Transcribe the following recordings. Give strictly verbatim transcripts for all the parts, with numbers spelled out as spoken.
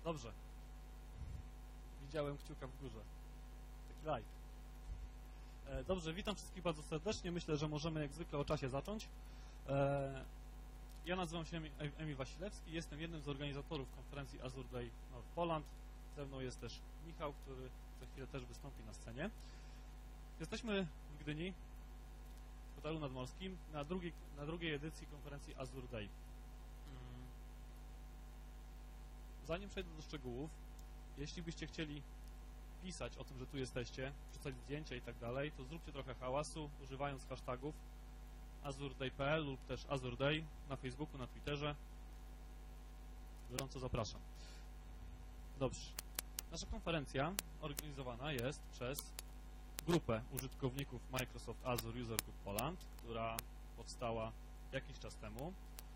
Dobrze. Widziałem kciuka w górze. Taki like. E, dobrze, witam wszystkich bardzo serdecznie. Myślę, że możemy jak zwykle o czasie zacząć. E, ja nazywam się Emil Wasilewski. Jestem jednym z organizatorów konferencji Azure Day North Poland. Ze mną jest też Michał, który za chwilę też wystąpi na scenie. Jesteśmy w Gdyni, w hotelu nadmorskim, na drugiej, na drugiej edycji konferencji Azure Day. Zanim przejdę do szczegółów, jeśli byście chcieli pisać o tym, że tu jesteście, wrzucać zdjęcia i tak dalej, to zróbcie trochę hałasu, używając hashtagów azurday kropka p l lub też Azure Day na Facebooku, na Twitterze. Gorąco zapraszam. Dobrze. Nasza konferencja organizowana jest przez grupę użytkowników Microsoft Azure User Group Poland, która powstała jakiś czas temu.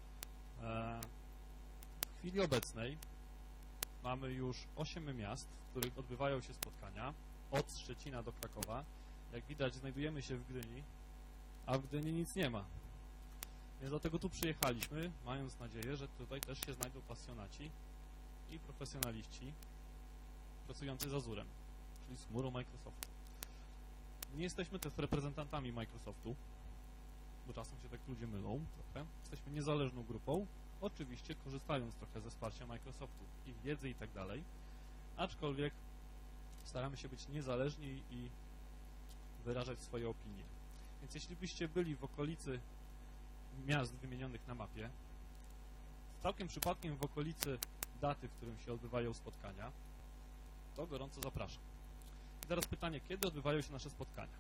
W chwili obecnej mamy już osiem miast, w których odbywają się spotkania, od Szczecina do Krakowa. Jak widać, znajdujemy się w Gdyni, a w Gdyni nic nie ma. Więc dlatego tu przyjechaliśmy, mając nadzieję, że tutaj też się znajdą pasjonaci i profesjonaliści pracujący z Azurem, czyli z chmurą Microsoftu. Nie jesteśmy też reprezentantami Microsoftu, bo czasem się tak ludzie mylą trochę. Jesteśmy niezależną grupą, oczywiście korzystając trochę ze wsparcia Microsoftu, ich wiedzy i tak dalej, aczkolwiek staramy się być niezależni i wyrażać swoje opinie. Więc jeśli byście byli w okolicy miast wymienionych na mapie, całkiem przypadkiem w okolicy daty, w którym się odbywają spotkania, to gorąco zapraszam. I teraz pytanie, kiedy odbywają się nasze spotkania?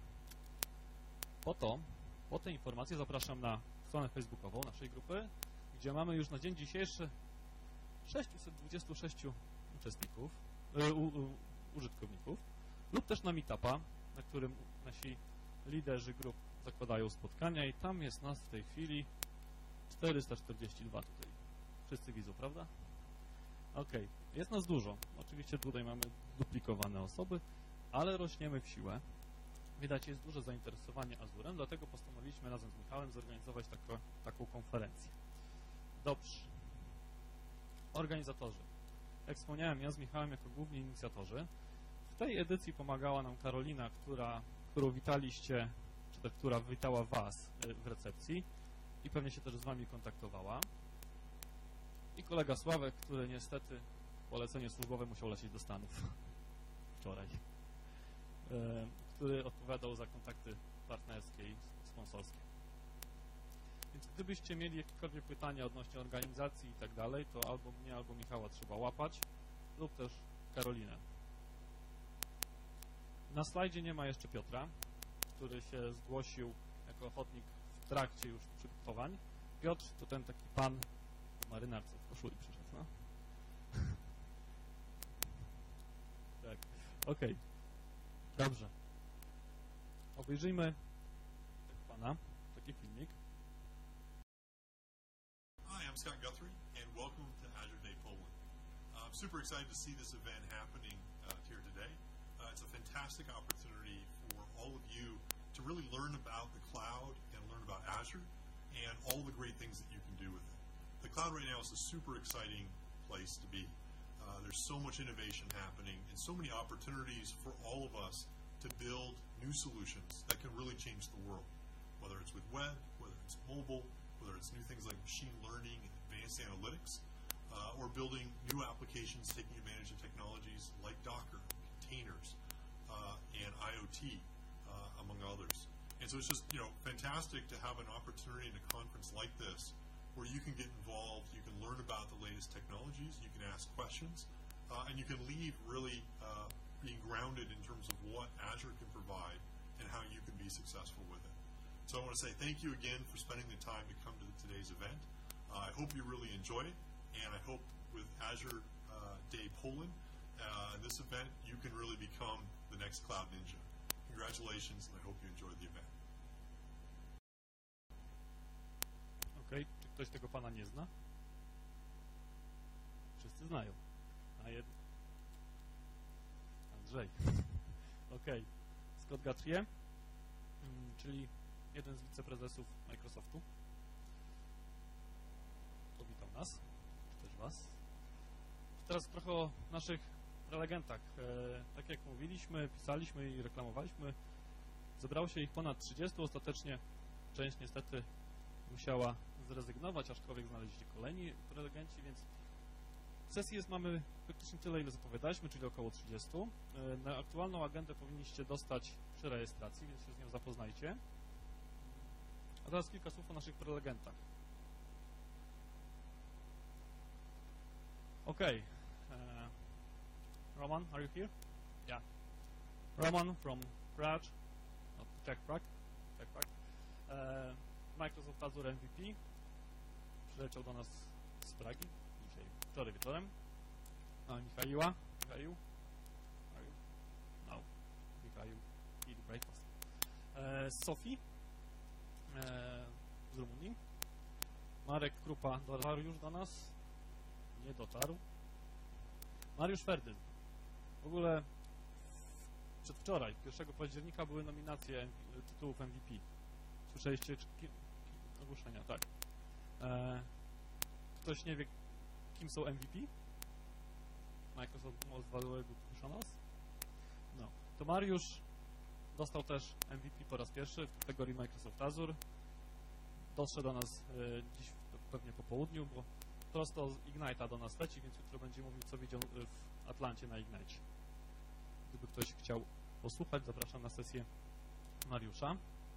Po to, po te informacje zapraszam na stronę facebookową naszej grupy, gdzie mamy już na dzień dzisiejszy sześćset dwadzieścia sześć uczestników, y, u, u, użytkowników, lub też na meetupa, na którym nasi liderzy grup zakładają spotkania i tam jest nas w tej chwili czterysta czterdzieści dwa tutaj. Wszyscy widzą, prawda? Ok, jest nas dużo. Oczywiście tutaj mamy duplikowane osoby, ale rośniemy w siłę. Widać, jest duże zainteresowanie Azurem, dlatego postanowiliśmy razem z Michałem zorganizować tako, taką konferencję. Dobrze. Organizatorzy. Jak wspomniałem, ja z Michałem jako główni inicjatorzy. W tej edycji pomagała nam Karolina, która, którą witaliście, czy też która witała Was w recepcji i pewnie się też z Wami kontaktowała. I kolega Sławek, który niestety polecenie służbowe musiał lecieć do Stanów wczoraj, który odpowiadał za kontakty partnerskie i sponsorskie. Więc gdybyście mieli jakiekolwiek pytania odnośnie organizacji i tak dalej, to albo mnie, albo Michała trzeba łapać, lub też Karolinę. Na slajdzie nie ma jeszcze Piotra, który się zgłosił jako ochotnik w trakcie już przygotowań. Piotr to ten taki pan w marynarce, w koszuli przyszedł, no? Tak, okej. Okay. Dobrze. Obejrzyjmy tego pana, taki filmik. Hi, I'm Scott Guthrie, and welcome to Azure Day Poland. Uh, I'm super excited to see this event happening uh, here today. Uh, it's a fantastic opportunity for all of you to really learn about the cloud and learn about Azure and all the great things that you can do with it. The cloud right now is a super exciting place to be. Uh, there's so much innovation happening and so many opportunities for all of us to build new solutions that can really change the world, whether it's with web, whether it's mobile, whether it's new things like machine learning and advanced analytics, uh, or building new applications taking advantage of technologies like Docker, containers, uh, and IoT, uh, among others. And so it's just, you know, fantastic to have an opportunity in a conference like this where you can get involved, you can learn about the latest technologies, you can ask questions, uh, and you can leave really uh, being grounded in terms of what Azure can provide and how you can be successful with it. So I want to say thank you again for spending the time to come to today's event. Uh, I hope you really enjoy it, and I hope with Azure uh, Day Poland, uh, this event, you can really become the next Cloud Ninja. Congratulations, and I hope you enjoy the event. Okej, okay. Czy ktoś tego pana nie zna? Wszyscy znają. A jed... Andrzej. Okej. Okay. Scott Guthrie, czyli jeden z wiceprezesów Microsoftu. Powitał nas, czy też Was. W teraz trochę o naszych prelegentach. E, tak jak mówiliśmy, pisaliśmy i reklamowaliśmy, zebrało się ich ponad trzydziestu. Ostatecznie część niestety musiała zrezygnować, aczkolwiek znaleźli się kolejni prelegenci, więc sesji jest, mamy praktycznie tyle, ile zapowiadaliśmy, czyli około trzydziestu. E, na aktualną agendę powinniście dostać przy rejestracji, więc się z nią zapoznajcie. A teraz kilka słów o naszych prelegentach. Okay. Uh, Roman, are you here? Yeah. Roman from Prague, not Czech Prague, Czech Prague. Uh, Microsoft Azure M V P. Przyleciał do nas z Pragi dzisiaj, wczoraj wieczorem. A Michaiła. Michaił? Are you? No. Michaił. Eat breakfast. Uh, Sofii. Uh, z Rumunii. Marek Krupa dotarł już do nas. Nie dotarł. Mariusz Ferdyn. W ogóle przedwczoraj, pierwszego października, były nominacje tytułów M V P. Słyszeliście ogłoszenia? Tak. E, ktoś nie wie, kim są M V P? Microsoft Most Valuable Professionals? No. To Mariusz dostał też M V P po raz pierwszy w kategorii Microsoft Azure. Dotrze do nas e, dziś pewnie po południu, bo prosto z Ignite'a do nas leci, więc jutro będzie mówił, co widział w Atlancie na Ignite. Gdyby ktoś chciał posłuchać, zapraszam na sesję Mariusza.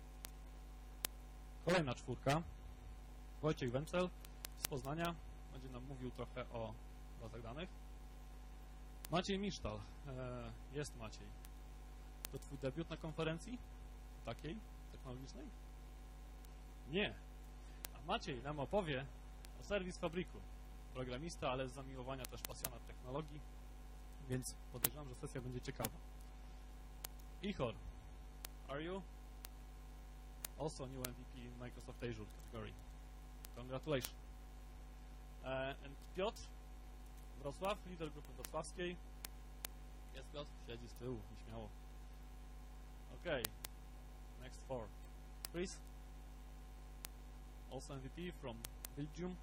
Kolejna czwórka. Wojciech Wencel z Poznania. Będzie nam mówił trochę o bazach danych. Maciej Misztal. E, jest Maciej. To twój debiut na konferencji? Takiej? Technologicznej? Nie. A Maciej nam opowie o Service Fabriku. Programista, ale z zamiłowania też pasjonat technologii, więc podejrzewam, że sesja będzie ciekawa. Ihor, are you? Also new M V P in Microsoft Azure category. Congratulations. Uh, and Piotr Wrocław, lider grupy wrocławskiej. Jest Piotr? Siedzi z tyłu, nieśmiało. Okay. Next four. Chris. Also M V P from Belgium.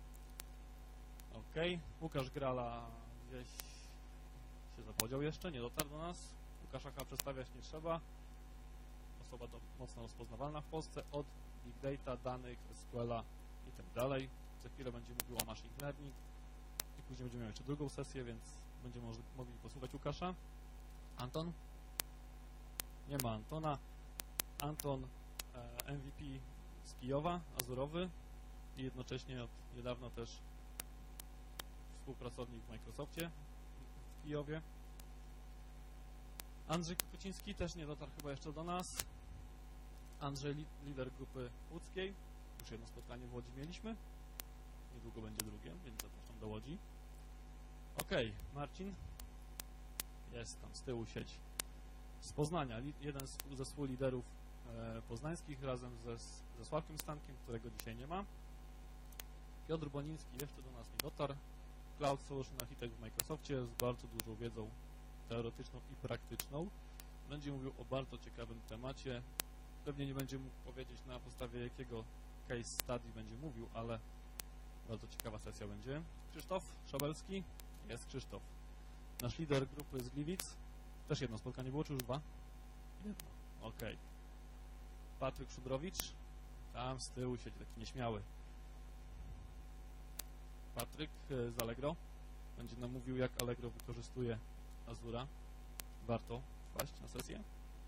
Ok, Łukasz Grala gdzieś się zapodział jeszcze, nie dotarł do nas. Łukasza chyba przedstawiać nie trzeba. Osoba do, mocno rozpoznawalna w Polsce od Big Data, danych, S Q L-a i tak dalej. Za chwilę będzie mówił o machine learning i później będziemy mieli jeszcze drugą sesję, więc będziemy może, mogli posłuchać Łukasza. Anton? Nie ma Antona. Anton e, M V P z Kijowa, azurowy i jednocześnie od niedawna też współpracownik w Microsoftie w Kijowie. Andrzej Kokociński też nie dotarł chyba jeszcze do nas. Andrzej, li lider grupy łódzkiej. Już jedno spotkanie w Łodzi mieliśmy. Niedługo będzie drugie, więc zapraszam do Łodzi. Ok, Marcin. Jest tam, z tyłu siedzi. Z Poznania, jeden z, ze współliderów e, poznańskich razem ze, ze Sławkiem Stankiem, którego dzisiaj nie ma. Piotr Boniński jeszcze do nas nie dotarł. Cloud Solution Architect w Microsoftie z bardzo dużą wiedzą teoretyczną i praktyczną. Będzie mówił o bardzo ciekawym temacie. Pewnie nie będzie mógł powiedzieć, na podstawie jakiego case study będzie mówił, ale bardzo ciekawa sesja będzie. Krzysztof Szabelski. Jest Krzysztof. Nasz lider grupy z Gliwic. Też jedno spotkanie było, czy już dwa? Jedno. Ok. Patryk Szudrowicz. Tam z tyłu siedzi, taki nieśmiały. Patryk z Allegro będzie nam mówił, jak Allegro wykorzystuje Azura. Warto wpaść na sesję.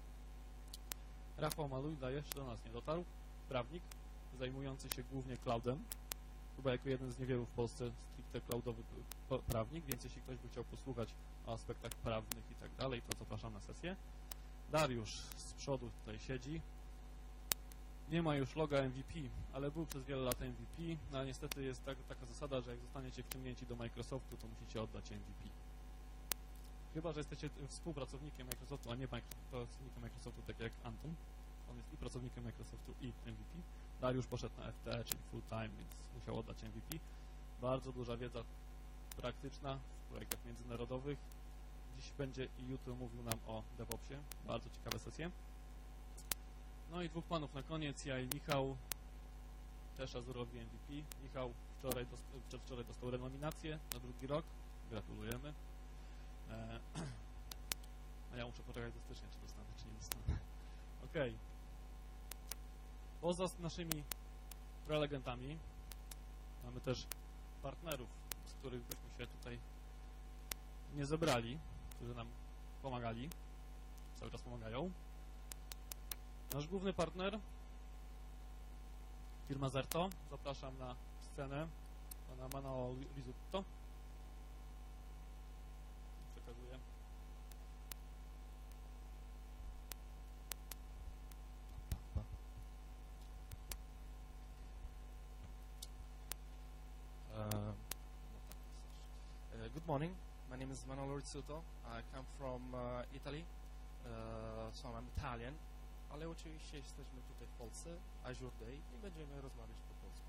Rafał Malujda jeszcze do nas nie dotarł. Prawnik zajmujący się głównie cloudem. Chyba jako jeden z niewielu w Polsce stricte cloudowy prawnik, więc jeśli ktoś by chciał posłuchać o aspektach prawnych i tak dalej, to zapraszam na sesję. Dariusz z przodu tutaj siedzi. Nie ma już loga M V P, ale był przez wiele lat M V P, no ale niestety jest tak, taka zasada, że jak zostaniecie wciągnięci do Microsoftu, to musicie oddać M V P. Chyba że jesteście współpracownikiem Microsoftu, a nie pracownikiem Microsoftu, tak jak Anton. On jest i pracownikiem Microsoftu, i M V P. Dariusz poszedł na F T E, czyli full time, więc musiał oddać M V P. Bardzo duża wiedza praktyczna w projektach międzynarodowych. Dziś będzie i jutro mówił nam o DevOpsie. Bardzo ciekawe sesje. No i dwóch panów na koniec, ja i Michał, też Azurowi M V P. Michał wczoraj, przedwczoraj dostał renominację na drugi rok, Gratulujemy. E, a ja muszę poczekać do stycznia, czy dostanę, czy nie dostanę. Okej. Poza naszymi prelegentami mamy też partnerów, z których byśmy się tutaj nie zebrali, którzy nam pomagali, cały czas pomagają. Nasz główny partner, firma Zerto. Zapraszam na scenę pana Manolo Rizutto. Przekazuję. Uh, good morning. My name is Manolo Rizzuto. I come from uh, Italy, uh, so I'm Italian, ale oczywiście jesteśmy tutaj w Polsce, Azure Day, i będziemy rozmawiać po polsku.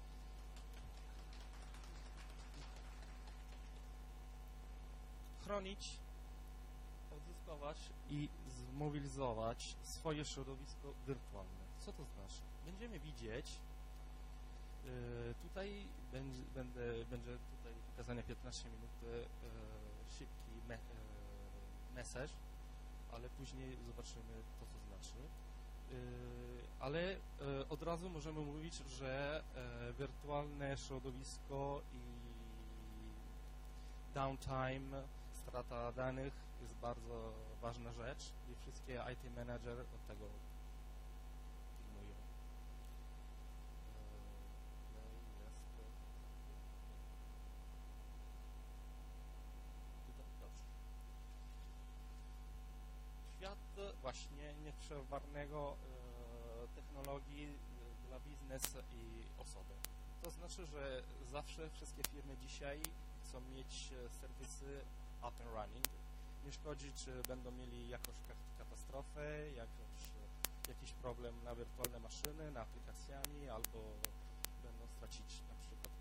Chronić, odzyskować i zmobilizować swoje środowisko wirtualne. Co to znaczy? Będziemy widzieć, yy, tutaj będzie, będę, będzie tutaj pokazane piętnaście minut yy, szybki me, yy, message, ale później zobaczymy to, co znaczy. Yy, ale yy, od razu możemy mówić, że yy, wirtualne środowisko i downtime, strata danych jest bardzo ważna rzecz i wszystkie I T manager od tego pilnują. Yy, jest, dobrze. Świat właśnie nieprzewarnego e, technologii e, dla biznesu i osoby. To znaczy, że zawsze wszystkie firmy dzisiaj chcą mieć serwisy up and running. Nie szkodzi, czy będą mieli jakąś katastrofę, jakoś, jakiś problem na wirtualne maszyny, na aplikacjami, albo będą stracić na przykład.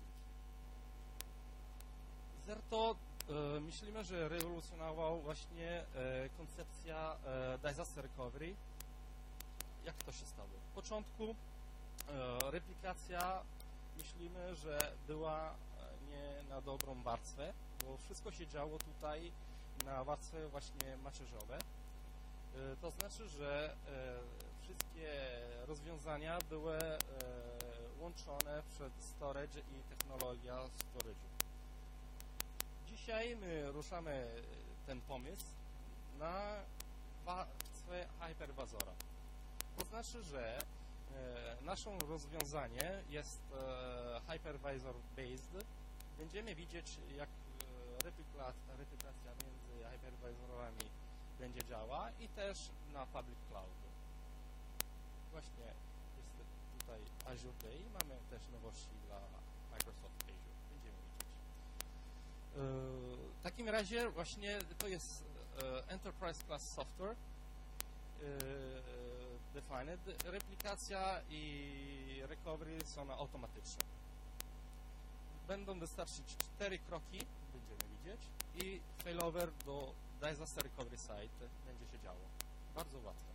Zerto e, myślimy, że rewolucjonował właśnie e, koncepcja e, disaster recovery. Jak to się stało? W początku e, replikacja myślimy, że była nie na dobrą warstwę, bo wszystko się działo tutaj na warstwie właśnie macierzowe. E, to znaczy, że e, wszystkie rozwiązania były e, łączone przez storage i technologia storage'u. Dzisiaj my ruszamy ten pomysł na warstwę hypervisora. To znaczy, że e, nasze rozwiązanie jest e, hypervisor based. Będziemy widzieć, jak e, replikacja, replikacja między hypervisorami będzie działała i też na public cloud. Właśnie jest tutaj Azure Day. Mamy też nowości dla Microsoft Azure. Będziemy widzieć. W takim razie właśnie to jest Enterprise Class Software defined. Replikacja i recovery są automatyczne. Będą wystarczyć cztery kroki, będziemy widzieć, i failover do disaster recovery site będzie się działo. Bardzo łatwe.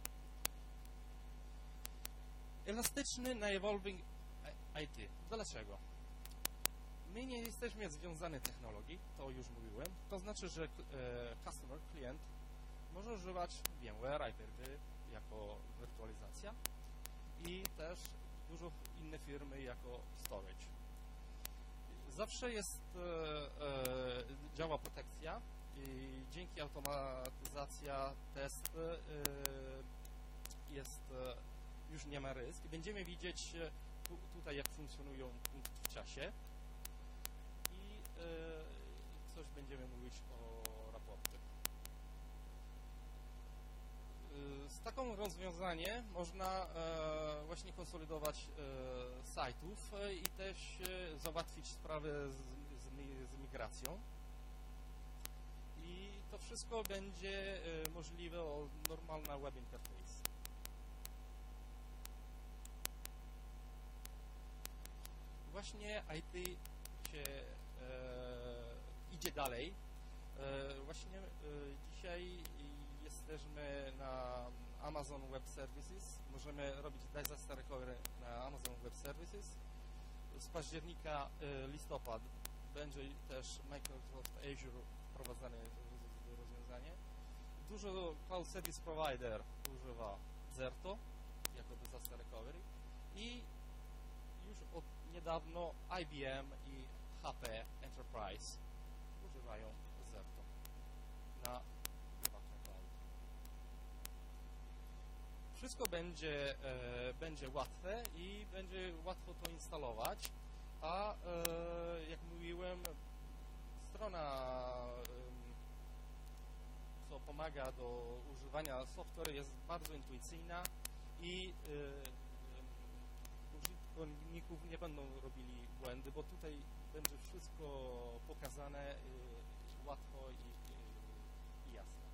Elastyczny na evolving I T. Dlaczego? My nie jesteśmy związani technologii, to już mówiłem. To znaczy, że e, customer, klient może używać VMware, Hyper-V jako wirtualizacja i też dużo inne firmy jako storage. Zawsze jest, e, e, działa protekcja i dzięki automatyzacja test e, jest, e, już nie ma rysk. Będziemy widzieć tu, tutaj, jak funkcjonują punkty w czasie. Coś będziemy mówić o raportach. Z taką rozwiązanie można właśnie konsolidować sajtów i też załatwić sprawę z, z, z migracją. I to wszystko będzie możliwe o normalna web interface. Właśnie I T się E, idzie dalej. E, właśnie e, dzisiaj jesteśmy na Amazon Web Services. Możemy robić disaster recovery na Amazon Web Services. Z października, e, listopad będzie też Microsoft Azure wprowadzane rozwiązanie. Dużo Cloud Service Provider używa Zerto jako Disaster Recovery i już od niedawno I B M i H P Enterprise używają Zerto na prywatnym cloud. Wszystko będzie, e, będzie łatwe i będzie łatwo to instalować, a e, jak mówiłem, strona co pomaga do używania software jest bardzo intuicyjna i y, użytkowników nie będą robili błędy, bo tutaj będzie wszystko pokazane y, łatwo i, y, i jasne.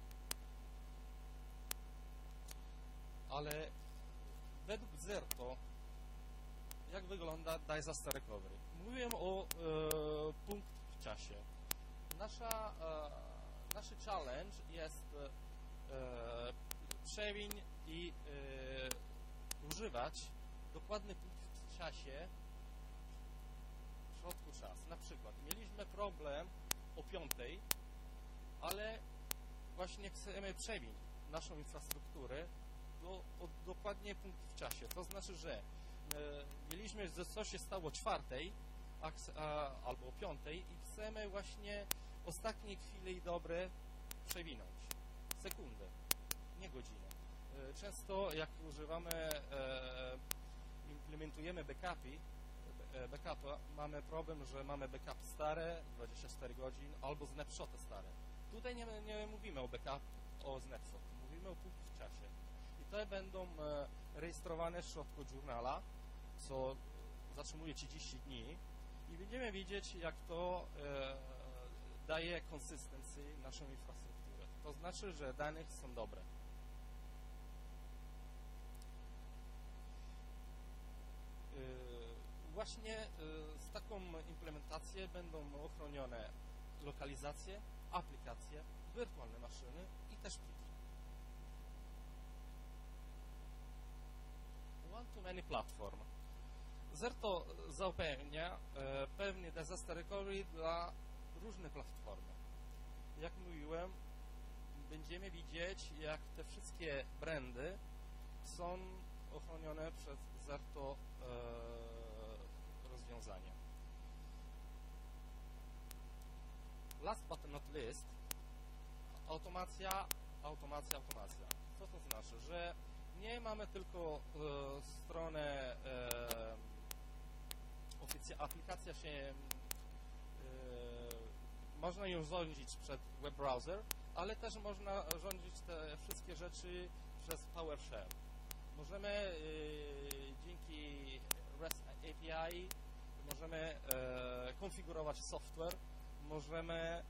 Ale według Zerto jak wygląda Disaster Recovery? Mówiłem o y, punkt w czasie. Nasza y, Nasz challenge jest e, przewiń i e, używać dokładny punkt w czasie w środku czasu. Na przykład mieliśmy problem o piątej, ale właśnie chcemy przewiń naszą infrastrukturę do, o dokładnie punkt w czasie. To znaczy, że e, mieliśmy, że coś się stało o czwartej a, a, albo o piątej i chcemy właśnie ostatnie chwile i dobre przewinąć. Sekundę, nie godzinę. Często jak używamy, implementujemy backupy, backupa, mamy problem, że mamy backup stare, dwadzieścia cztery godzin, albo snapshoty stare. Tutaj nie, nie mówimy o backup, o snapshot, mówimy o punkt w czasie. I te będą rejestrowane w środku journala, co zatrzymuje trzydzieści dni i będziemy widzieć, jak to daje konsystencji naszą infrastrukturę. To znaczy, że dane są dobre. Yy, właśnie yy, z taką implementacją będą ochronione lokalizacje, aplikacje, wirtualne maszyny i też pliki. One-to-many platform. Zerto zapewnia yy, pewny disaster recovery dla różne platformy. Jak mówiłem, będziemy widzieć, jak te wszystkie brandy są ochronione przez Zerto e, rozwiązanie. Last but not least, automacja, automacja, automacja. Co to znaczy? Że nie mamy tylko e, stronę e, aplikacja się można ją rządzić przez web browser, ale też można rządzić te wszystkie rzeczy przez PowerShell. Możemy yy, dzięki REST A P I możemy e, konfigurować software, możemy e,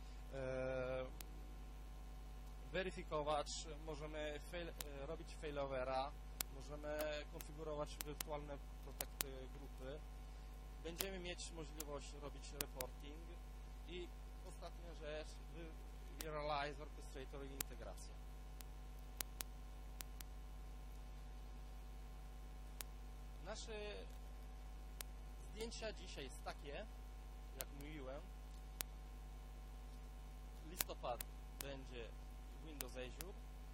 weryfikować, możemy fail, e, robić failovera, możemy konfigurować wirtualne protekty grupy, będziemy mieć możliwość robić reporting i ostatnia rzecz, Realize Orchestrator i integracja. Nasze zdjęcia dzisiaj jest takie, jak mówiłem. Listopad będzie Windows Azure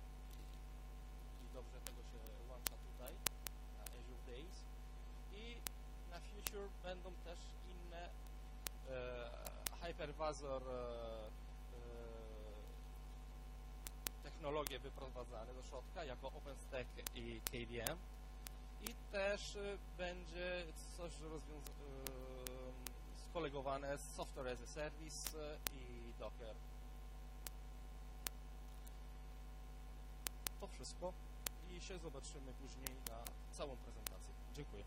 i dobrze tego się łącza tutaj na Azure Days i na Future będą też inne e, hypervisor e, e, technologie wyprowadzane do środka jako OpenStack i K V M i też e, będzie coś rozwiąza- e, skolegowane z Software as a Service e, i Docker. To wszystko i się zobaczymy później na całą prezentację. Dziękuję.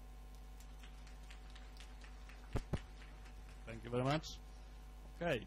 Thank you very much. OK.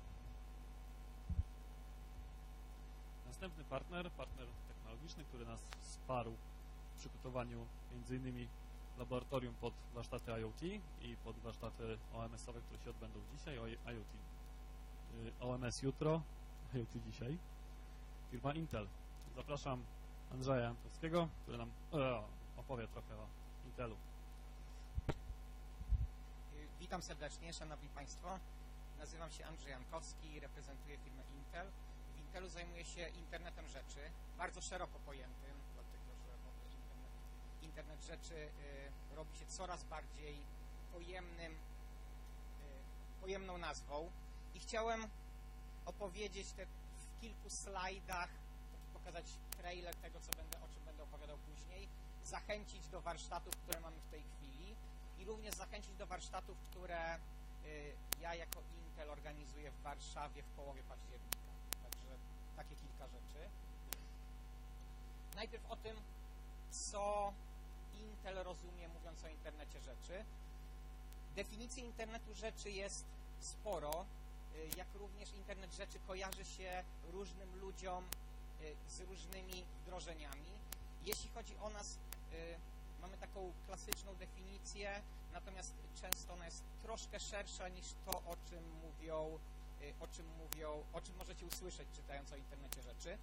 Następny partner, partner technologiczny, który nas wsparł w przygotowaniu między innymi laboratorium pod warsztaty IoT i pod warsztaty O M S-owe, które się odbędą dzisiaj, IoT. O M S jutro, IoT dzisiaj. Firma Intel. Zapraszam Andrzeja Jantowskiego, który nam e, opowie trochę o Intelu. Witam serdecznie, Szanowni Państwo. Nazywam się Andrzej Jankowski, reprezentuję firmę Intel. W Intelu zajmuję się internetem rzeczy, bardzo szeroko pojętym, dlatego że internet, internet rzeczy y, robi się coraz bardziej pojemnym, y, pojemną nazwą. I chciałem opowiedzieć te w kilku slajdach, pokazać trailer tego, co będę, o czym będę opowiadał później, zachęcić do warsztatów, które mamy w tej chwili i również zachęcić do warsztatów, które y, ja jako Intel organizuję w Warszawie w połowie października. Także takie kilka rzeczy. Najpierw o tym, co Intel rozumie, mówiąc o internecie rzeczy. Definicji internetu rzeczy jest sporo, y, jak również internet rzeczy kojarzy się różnym ludziom y, z różnymi wdrożeniami. Jeśli chodzi o nas, y, mamy taką klasyczną definicję, natomiast często ona jest troszkę szersza niż to, o czym mówią, y, o czym mówią, o czym możecie usłyszeć, czytając o internecie rzeczy.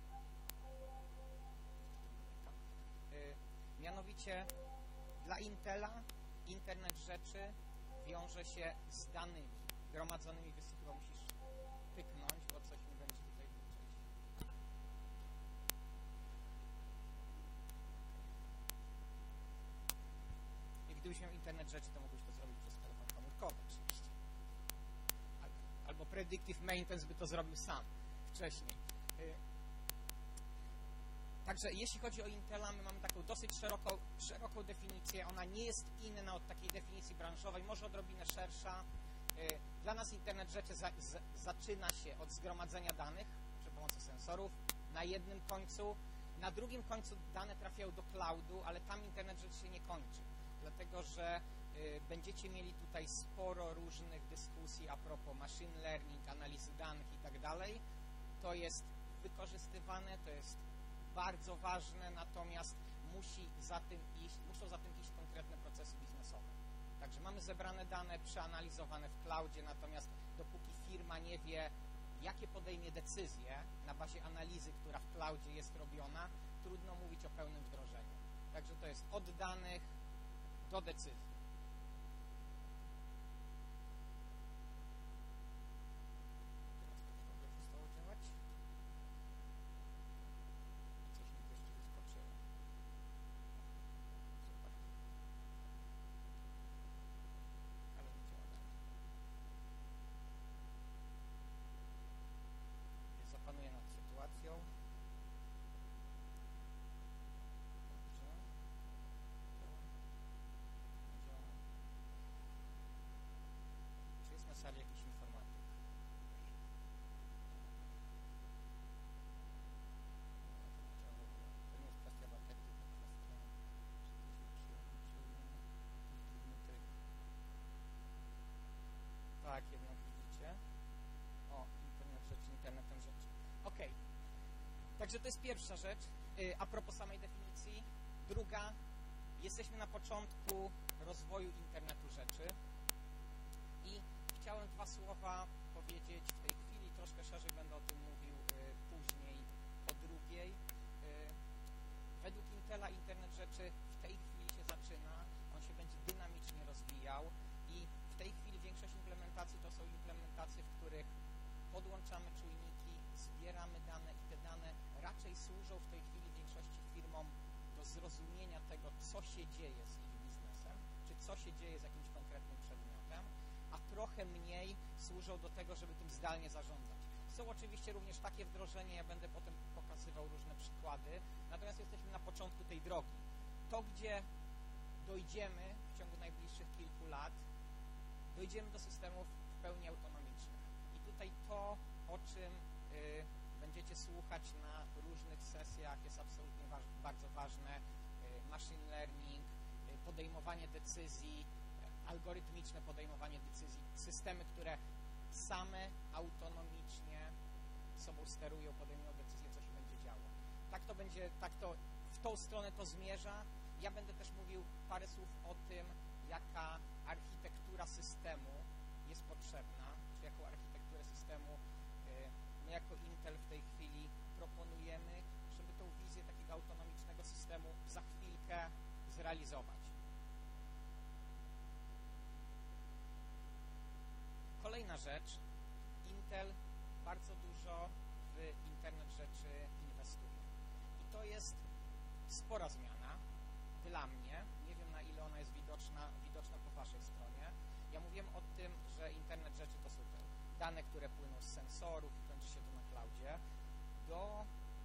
Y, mianowicie dla Intela internet rzeczy wiąże się z danymi gromadzonymi, chyba musisz pyknąć, bo coś mi będzie tutaj liczyć. I gdybyś miał internet rzeczy, to mógłbyś to zrobić przez telefon komórkowy oczywiście. Albo predictive maintenance by to zrobił sam wcześniej. Także jeśli chodzi o Intela, my mamy taką dosyć szeroką, szeroką definicję. Ona nie jest inna od takiej definicji branżowej, może odrobinę szersza. Dla nas internet rzeczy za, za, zaczyna się od zgromadzenia danych przy pomocy sensorów na jednym końcu. Na drugim końcu dane trafiają do cloudu, ale tam internet rzeczy się nie kończy. Dlatego, że y, będziecie mieli tutaj sporo różnych dyskusji a propos machine learning, analizy danych i tak dalej. To jest wykorzystywane, to jest bardzo ważne, natomiast musi za tym iść, muszą za tym iść konkretne procesy biznesowe. Także mamy zebrane dane, przeanalizowane w cloudzie, natomiast dopóki firma nie wie, jakie podejmie decyzje na bazie analizy, która w cloudzie jest robiona, trudno mówić o pełnym wdrożeniu. Także to jest od danych do decyzji. Jakiś informatyk. To nie jest kwestia baterii, tylko kwestia... Tak, jednak widzicie. O, internet rzeczy, internetem rzeczy. Ok. Także to jest pierwsza rzecz. A propos samej definicji. Druga. Jesteśmy na początku rozwoju internetu rzeczy. I chciałem dwa słowa powiedzieć w tej chwili, troszkę szerzej będę o tym mówił y, później, po drugiej. Y, według Intela internet rzeczy w tej chwili się zaczyna, on się będzie dynamicznie rozwijał i w tej chwili większość implementacji to są implementacje, w których podłączamy czujniki, zbieramy dane i te dane raczej służą w tej chwili większości firmom do zrozumienia tego, co się dzieje z ich biznesem, czy co się dzieje z jakimś konkretnym przedmiotem, a trochę mniej służą do tego, żeby tym zdalnie zarządzać. Są oczywiście również takie wdrożenia, ja będę potem pokazywał różne przykłady, natomiast jesteśmy na początku tej drogi. To, gdzie dojdziemy w ciągu najbliższych kilku lat, dojdziemy do systemów w pełni autonomicznych. I tutaj to, o czym y, będziecie słuchać na różnych sesjach, jest absolutnie wa bardzo ważne. Y, machine learning, y, podejmowanie decyzji, algorytmiczne podejmowanie decyzji, systemy, które same autonomicznie sobą sterują, podejmują decyzję, co się będzie działo. Tak to będzie, tak to w tą stronę to zmierza. Ja będę też mówił parę słów o tym, jaka architektura systemu jest potrzebna, czy jaką architekturę systemu my jako Intel w tej chwili proponujemy, żeby tą wizję takiego autonomicznego systemu za chwilkę zrealizować. Kolejna rzecz, Intel bardzo dużo w internet rzeczy inwestuje. I to jest spora zmiana dla mnie. Nie wiem, na ile ona jest widoczna, widoczna po waszej stronie. Ja mówiłem o tym, że internet rzeczy to są te dane, które płyną z sensorów i kończy się to na cloudzie. Do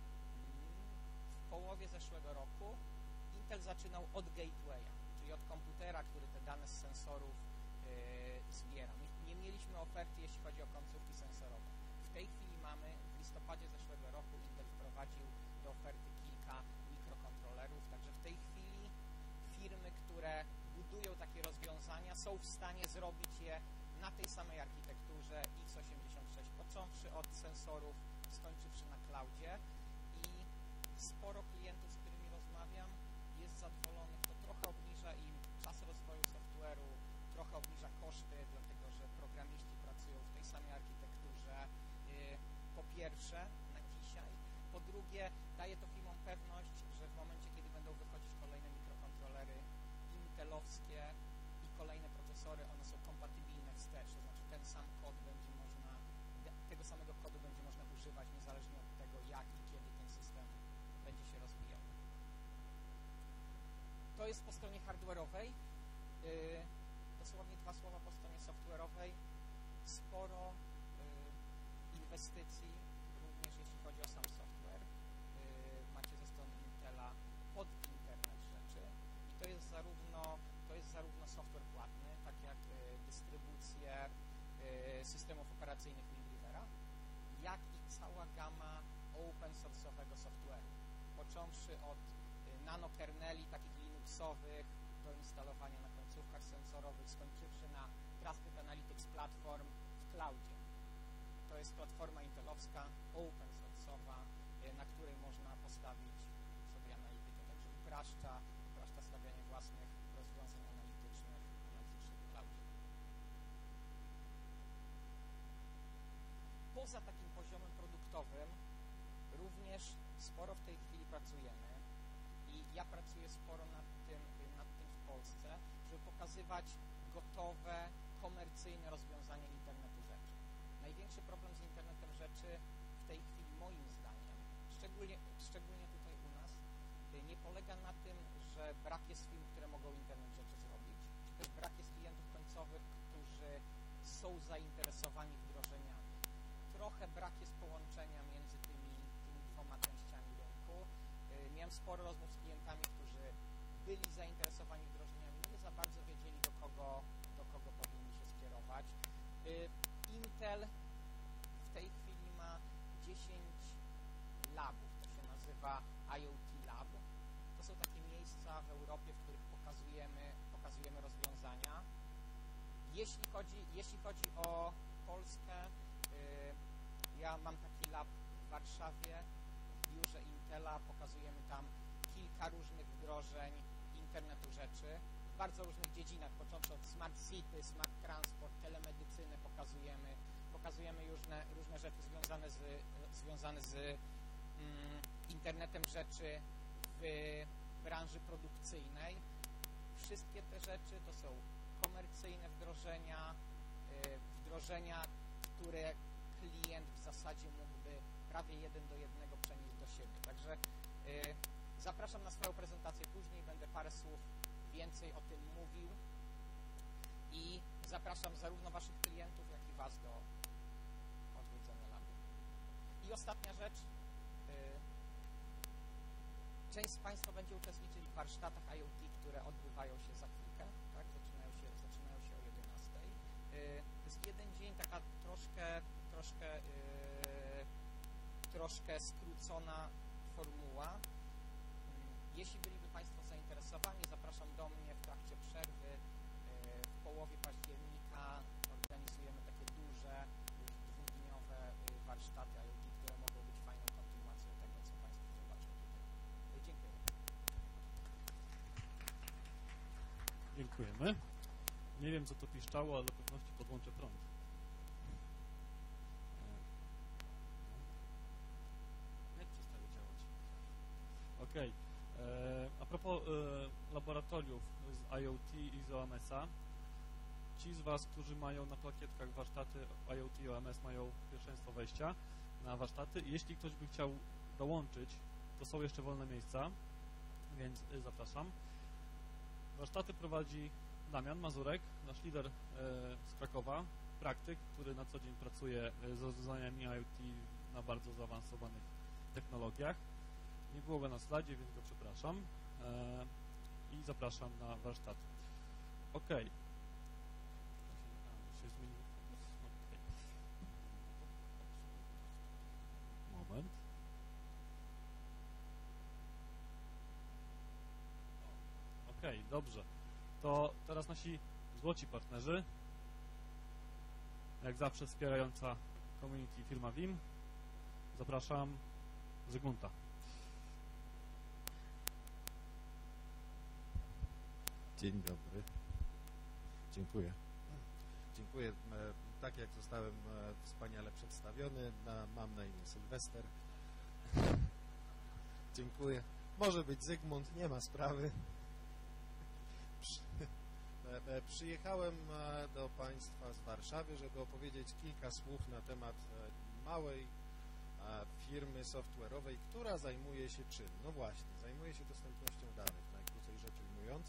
w połowie zeszłego roku Intel zaczynał od gatewaya, czyli od komputera, który te dane z sensorów yy, zbiera. Nie, nie mieliśmy oferty, jeśli chodzi o końcówki sensorowe. W tej chwili mamy, w listopadzie zeszłego roku Intel wprowadził do oferty kilka mikrokontrolerów, także w tej chwili firmy, które budują takie rozwiązania, są w stanie zrobić je na tej samej architekturze X osiemdziesiąt sześć, począwszy od sensorów, skończywszy na cloudzie, i sporo klientów, z którymi rozmawiam, jest zadowolonych. To trochę obniża im czas rozwoju software'u, trochę obniża koszty, dlatego że programiści pracują w tej samej architekturze, yy, po pierwsze na dzisiaj, po drugie daje to firmom pewność, że w momencie, kiedy będą wychodzić kolejne mikrokontrolery intelowskie i kolejne procesory, one są kompatybilne wstecz, to znaczy ten sam kod będzie można, tego samego kodu będzie można używać niezależnie od tego, jak i kiedy ten system będzie się rozwijał. To jest po stronie hardware'owej. Yy, dosłownie dwa słowa po stronie software'owej. Sporo yy, inwestycji, również jeśli chodzi o sam software. Yy, macie ze strony Intela pod internet rzeczy i to jest zarówno, to jest zarówno software płatny, tak jak yy, dystrybucje yy, systemów operacyjnych Winrivera, jak i cała gama open source'owego software'u, począwszy od y, nanokerneli takich linuxowych do instalowania na końcówkach sensorowych, skończywszy na Trusted Analytics Platform w cloudzie. To jest platforma intelowska, open source'owa, y, na której można postawić sobie analitykę, także upraszcza, upraszcza stawianie własnych rozwiązań analitycznych, analitycznych w cloudzie. Poza takim poziomem produktowym również sporo w tej chwili pracujemy i ja pracuję sporo nad tym, nad tym w Polsce, żeby pokazywać gotowe, komercyjne rozwiązania internetu rzeczy. Największy problem z internetem rzeczy w tej chwili, moim zdaniem, szczególnie, szczególnie tutaj u nas, nie polega na tym, że brak jest firm, które mogą internet rzeczy zrobić, czy też brak jest klientów końcowych, którzy są zainteresowani wdrożeniami. Trochę brak jest połączenia między tymi, tymi dwoma częściami rynku. Yy, miałem sporo rozmów z klientami, którzy byli zainteresowani wdrożeniami, nie za bardzo wiedzieli, do kogo, do kogo powinni się skierować. Yy, Intel w tej chwili ma dziesięć labów, to się nazywa IoT Lab. To są takie miejsca w Europie, w których pokazujemy, pokazujemy rozwiązania. Jeśli chodzi, jeśli chodzi o Polskę, ja mam taki lab w Warszawie, w biurze Intela, pokazujemy tam kilka różnych wdrożeń internetu rzeczy w bardzo różnych dziedzinach, począwszy od smart city, smart transport, telemedycyny pokazujemy, pokazujemy różne, różne rzeczy związane z, związane z mm, internetem rzeczy w branży produkcyjnej. Wszystkie te rzeczy to są komercyjne wdrożenia, yy, wdrożenia, które klient w zasadzie mógłby prawie jeden do jednego przenieść do siebie. Także yy, zapraszam na swoją prezentację później, będę parę słów więcej o tym mówił i zapraszam zarówno waszych klientów, jak i was do odwiedzenia labu. I ostatnia rzecz. Yy, część z państwa będzie uczestniczyć w warsztatach IoT, które odbywają się za chwilkę, tak? Zaczynają się, zaczynają się o jedenastej. Yy, to jest jeden dzień, taka troszkę troszkę, yy, troszkę skrócona formuła. Yy, jeśli byliby państwo zainteresowani, zapraszam do mnie w trakcie przerwy. Yy, w połowie października organizujemy takie duże, już dwudniowe yy, warsztaty IoT, które mogą być fajną kontynuacją tego, co państwo zobaczą tutaj. Yy, dziękuję. Dziękujemy. Nie wiem, co to piszczało, ale do pewności podłączę prąd. Jak przestały działać? Okej. Okay. A propos e, laboratoriów z IoT i z O M S-a, ci z Was, którzy mają na plakietkach warsztaty IoT i O M S, mają pierwszeństwo wejścia na warsztaty. Jeśli ktoś by chciał dołączyć, to są jeszcze wolne miejsca, więc y, zapraszam. Warsztaty prowadzi Damian Mazurek, nasz lider y, z Krakowa, praktyk, który na co dzień pracuje z rozwiązaniami IoT na bardzo zaawansowanych technologiach. Nie było go na slajdzie, więc go przepraszam. E, I zapraszam na warsztat. OK. Się zmienił. Okay. Moment. OK, dobrze. To teraz nasi złoci partnerzy. Jak zawsze wspierająca community firma Vim. Zapraszam Zygmunta. Dzień dobry. Dziękuję. Dziękuję. Tak jak zostałem wspaniale przedstawiony, na, mam na imię Sylwester. Dziękuję. Może być Zygmunt, nie ma sprawy. Przy, przyjechałem do Państwa z Warszawy, żeby opowiedzieć kilka słów na temat małej firmy software'owej, która zajmuje się czym? No właśnie, zajmuje się dostępnością danych, najkrócej rzecz ujmując.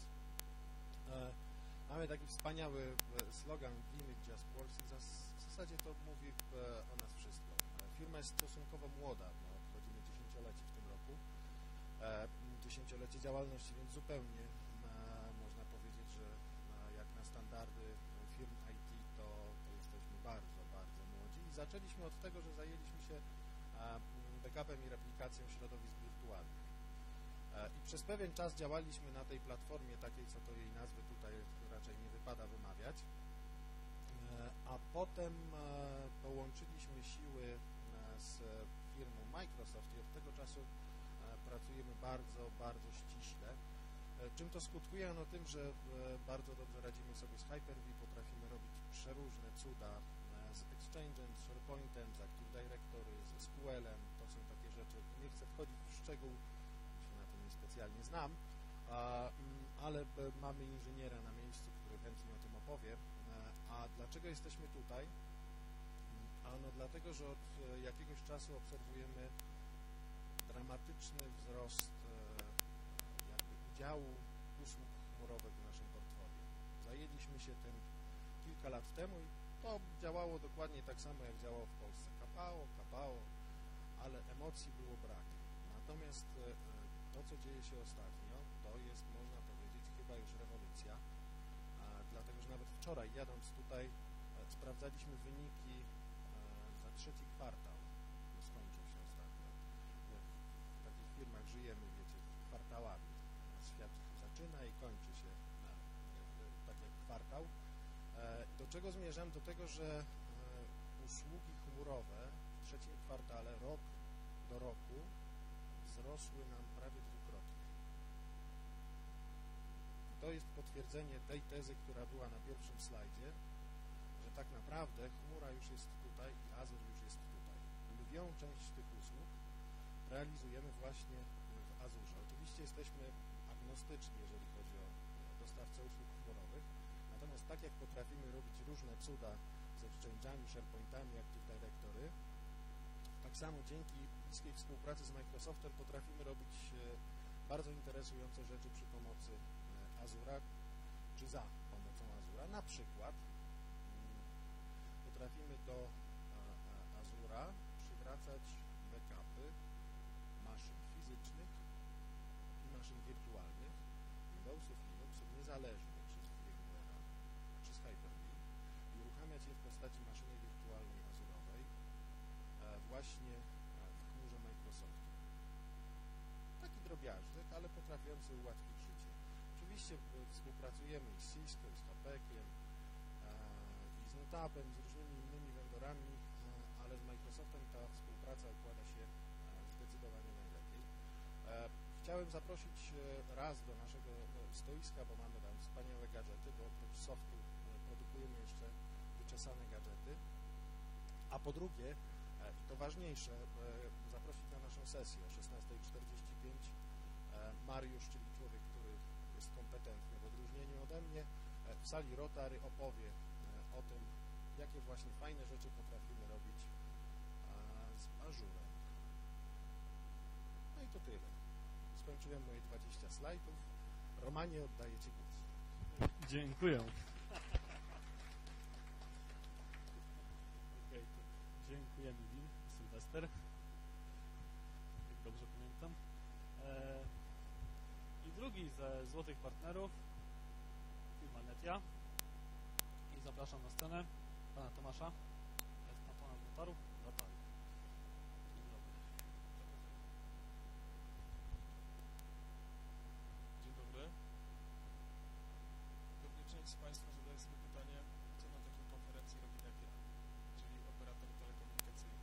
Mamy taki wspaniały slogan Vim it just works i w zasadzie to mówi o nas wszystko. Firma jest stosunkowo młoda, no, obchodzimy dziesięciolecie w tym roku, dziesięciolecie działalności, więc zupełnie można powiedzieć, że jak na standardy firm I T to, to jesteśmy bardzo, bardzo młodzi i zaczęliśmy od tego, że zajęliśmy się backupem i replikacją środowisk wirtualnych. I przez pewien czas działaliśmy na tej platformie takiej, co to jej nazwy tutaj raczej nie wypada wymawiać, a potem połączyliśmy siły z firmą Microsoft i od tego czasu pracujemy bardzo, bardzo ściśle. Czym to skutkuje? No tym, że bardzo dobrze radzimy sobie z Hyper-V, potrafimy robić przeróżne cuda z Exchange'em, z SharePointem, z Active Directory, z S Q L-em. To są takie rzeczy, nie chcę wchodzić w szczegół, się na tym niespecjalnie znam, ale mamy inżyniera na miejscu, który chętnie o tym opowie. A dlaczego jesteśmy tutaj? Ano dlatego, że od jakiegoś czasu obserwujemy dramatyczny wzrost jakby udziału usług chmurowych w naszym portfolio. Zajęliśmy się tym kilka lat temu i to działało dokładnie tak samo, jak działało w Polsce. Kapało, kapało, ale emocji było brak. Natomiast to, co dzieje się ostatnio, to jest, można powiedzieć, chyba już rewolucja, dlatego, że nawet wczoraj, jadąc tutaj, sprawdzaliśmy wyniki za trzeci kwartał. Skończył się ostatnio. W takich firmach żyjemy, wiecie, kwartałami. Świat zaczyna i kończy się tak jak kwartał. Do czego zmierzam? Do tego, że usługi chmurowe w trzecim kwartale, rok do roku, wzrosły nam prawie dwukrotnie. To jest potwierdzenie tej tezy, która była na pierwszym slajdzie, że tak naprawdę chmura już jest tutaj i Azure już jest tutaj. Lwią część tych usług realizujemy właśnie w Azurze. Oczywiście jesteśmy agnostyczni, jeżeli chodzi o dostawcę usług chmurowych, natomiast tak jak potrafimy robić różne cuda z Exchange'ami, SharePointami, Active Directory, tak samo dzięki bliskiej współpracy z Microsoftem potrafimy robić bardzo interesujące rzeczy przy pomocy Azura, czy za pomocą Azura. Na przykład potrafimy do Azura przywracać backupy maszyn fizycznych i maszyn wirtualnych, Windowsów, Linuxów, niezależnie czy z VMware'a, czy z Hyper-V i uruchamiać je w postaci maszyny wirtualnej azurowej właśnie w chmurze Microsoftu. Taki drobiażdżek, ale potrafiący ułatwić życie. Oczywiście współpracujemy i z Cisco, i z Hapekiem, i z Netapem, z różnymi innymi vendorami, ale z Microsoftem ta współpraca układa się zdecydowanie najlepiej. Chciałem zaprosić raz do naszego stoiska, bo mamy tam wspaniałe gadżety, bo oprócz softu produkujemy jeszcze wyczesane gadżety, a po drugie, i to ważniejsze, zaprosić na naszą sesję o szesnasta czterdzieści pięć Mariusz, czyli człowiek, który jest kompetentny w odróżnieniu ode mnie, e, w sali Rotary opowie e, o tym, jakie właśnie fajne rzeczy potrafimy robić a, z Azurem. No i to tyle. Skończyłem moje dwadzieścia slajdów. Romanie, oddaję Ci głos. Dziękuję. Okej, to dziękujemy Win, Sylwester. Jak dobrze pamiętam. E, I drugi ze złotych partnerów, firma Netia. I zapraszam na scenę pana Tomasza. Jest pan pana z Rotarów? Rotary. Dzień dobry. Dzień dobry. Pewnie część z Państwa zadaje sobie pytanie, co na takiej konferencji robi Netia, czyli operator telekomunikacyjny.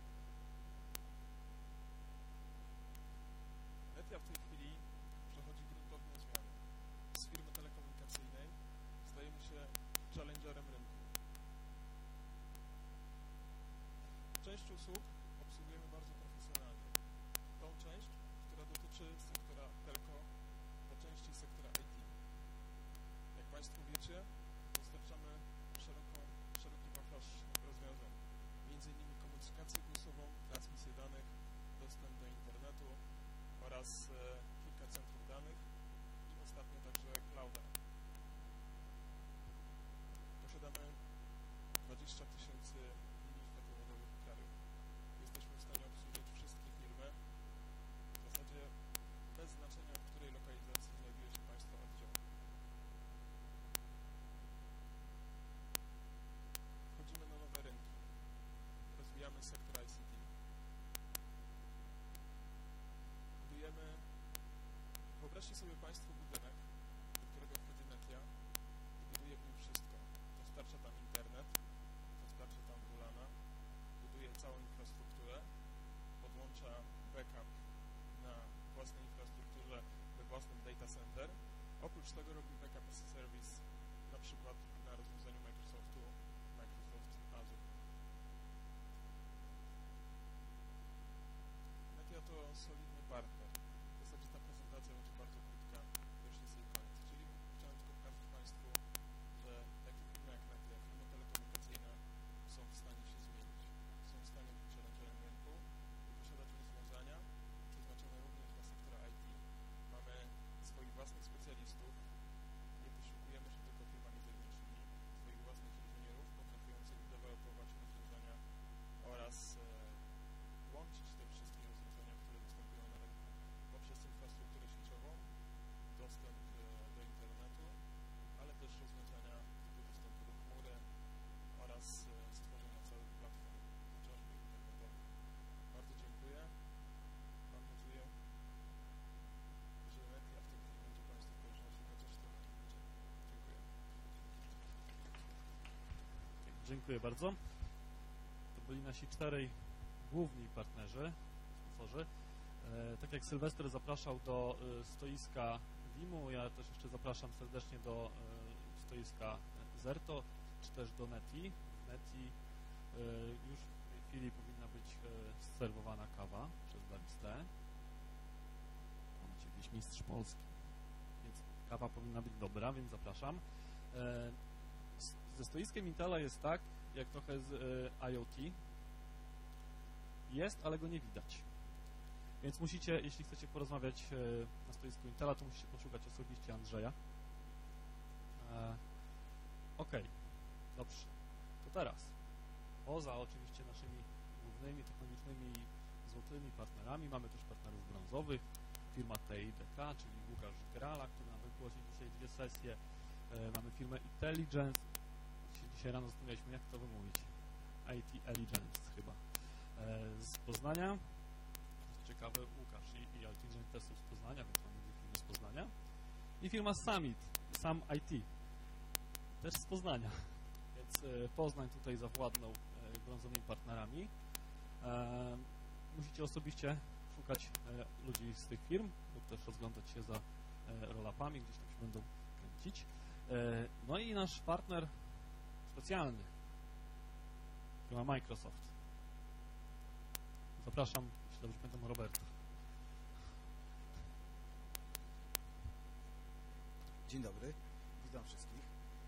Netia w tej chwili przechodzi gruntowną zmianę. Z firmy telekomunikacyjnej stajemy się challengerem rynku. Część usług obsługujemy bardzo profesjonalnie. Tą część, która dotyczy sektora telco, po części sektora I T. Jak Państwo wiecie, dostarczamy szeroko, szeroki wachlarz rozwiązań, między innymi komunikację głosową, transmisję danych, dostęp do internetu oraz e, kilka centrów danych i ostatnio także clouda. Posiadamy dwadzieścia tysięcy linii światłowodowych w kraju. Jesteśmy w stanie obsłużyć wszystkie firmy, w zasadzie bez znaczenia, w której lokalizacji znajduje się Państwa oddział. Wchodzimy na nowe rynki. Rozwijamy sektor I C T. Budujemy, wyobraźcie sobie Państwo budynek, do którego wchodzi Netia i buduje w nim wszystko. Dostarcza tam internet, dostarcza tam WLANa, buduje całą infrastrukturę, podłącza backup na własnej infrastrukturze we własnym data center. Oprócz tego robi backup as a service, na przykład na rozwiązaniu Microsoftu, Microsoft Azure. Netia to solidny partner. W zasadzie ta prezentacja będzie bardzo krótka, to już jest jej koniec. Czyli chciałem tylko pokazać Państwu, że takie firmy jak Netia, firmy telekomunikacyjne są w stanie się zmienić. Są w stanie być challengerem rynku i posiadać rozwiązania przeznaczone również dla sektora I T. Mamy swoich własnych specjalistów, nie posiłkujemy się tylko firmami zewnętrznymi, swoich własnych inżynierów potrafiących dewelopować rozwiązania oraz e, łączyć te wszystkie rozwiązania, które występują na rynku poprzez infrastrukturę sieciową, dostęp e, do internetu, ale też rozwiązania typu dostępu do chmury oraz e, stworzenia całych platform, chociażby internetowych. Bardzo dziękuję. Mam nadzieję, że Netia w tej chwili będzie Państwu kojarzyła się chociaż trochę inaczej. Dziękuję. Dziękuję bardzo. To byli nasi czterej główni partnerzy, sponsorzy. E, tak jak Sylwester zapraszał do e, stoiska Wimu, ja też jeszcze zapraszam serdecznie do e, stoiska Zerto, czy też do Neti. W Neti e, już w tej chwili powinna być e, serwowana kawa przez baristę. Macie jakiś mistrz Polski, więc kawa powinna być dobra, więc zapraszam. E, z, ze stoiskiem Intela jest tak, jak trochę z e, IoT. Jest, ale go nie widać. Więc musicie, jeśli chcecie porozmawiać e, na stoisku Intela, to musicie poszukać osobiście Andrzeja. E, ok, dobrze. To teraz, poza oczywiście naszymi głównymi technologicznymi złotymi partnerami, mamy też partnerów brązowych, firma T I D K, czyli Łukasz Grala, który nam wygłosił dzisiaj dwie sesje. E, mamy firmę Intelligence. Dzisiaj rano zastanawialiśmy, jak to wymówić. I T Intelligence chyba. E, z Poznania. To jest ciekawe, Łukasz i, i Intelligence też są z Poznania, więc mamy dwie firmy z Poznania. I firma Summit, Sam I T, też z Poznania. Więc e, Poznań tutaj zawładnął e, brązowymi partnerami. E, musicie osobiście szukać e, ludzi z tych firm lub też rozglądać się za e, roll-upami, gdzieś tam się będą kręcić. E, no i nasz partner specjalny, firma Microsoft. Zapraszam, jeśli dobrze pamiętam, Roberta. Dzień dobry, witam wszystkich.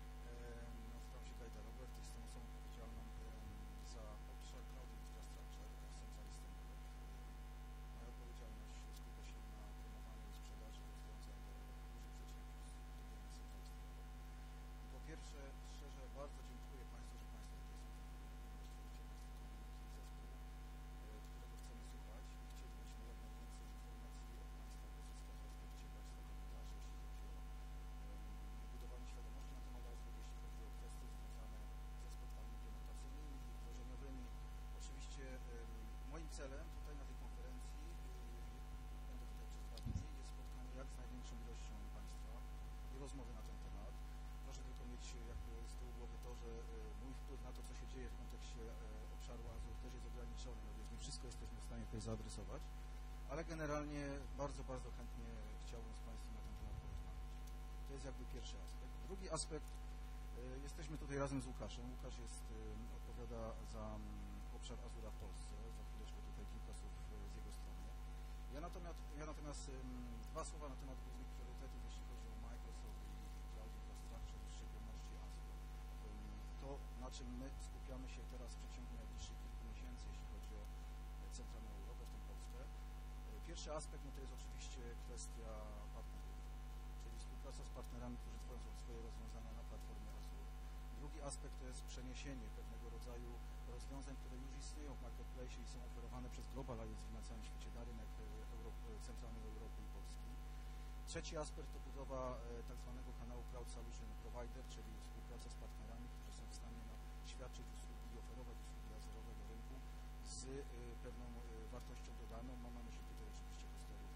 tutaj zaadresować, ale generalnie bardzo, bardzo chętnie chciałbym z Państwem na ten temat porozmawiać. To jest jakby pierwszy aspekt. Drugi aspekt, y, jesteśmy tutaj razem z Łukaszem. Łukasz jest, y, odpowiada za um, obszar Azura w Polsce. Za chwileczkę tutaj kilka słów y, z jego strony. Ja natomiast, ja natomiast y, dwa słowa na temat głównych priorytetów, jeśli chodzi o Microsoft i Cloud Infrastructure, w szczególności Azure. To, na czym my skupiamy się teraz w przeciągu najbliższych kilku miesięcy, jeśli chodzi o centralną Europę, w tym Polskę. Pierwszy aspekt no to jest oczywiście kwestia partnerów, czyli współpraca z partnerami, którzy tworzą swoje rozwiązania na platformie Azure. Drugi aspekt to jest przeniesienie pewnego rodzaju rozwiązań, które już istnieją w marketplace i są oferowane przez Global I S V na całym świecie na rynek Europy, centralnej Europy i Polski. Trzeci aspekt to budowa e, tak zwanego kanału Cloud Solution Provider, czyli współpraca z partnerami, którzy są w stanie na, świadczyć usługi i oferować usługi azurowe do rynku z y, pewną y, wartością dodaną. Mam na myśli tutaj oczywiście gestorów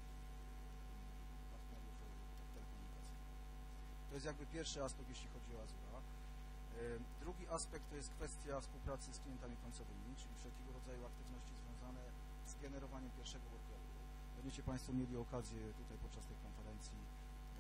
i partnerów y, telekomunikacyjnych. To jest jakby pierwszy aspekt, jeśli chodzi o Azura. Y, drugi aspekt to jest kwestia współpracy z klientami końcowymi, czyli wszelkiego rodzaju aktywności związane z generowaniem pierwszego workloadu. Będziecie Państwo mieli okazję tutaj podczas tej konferencji e,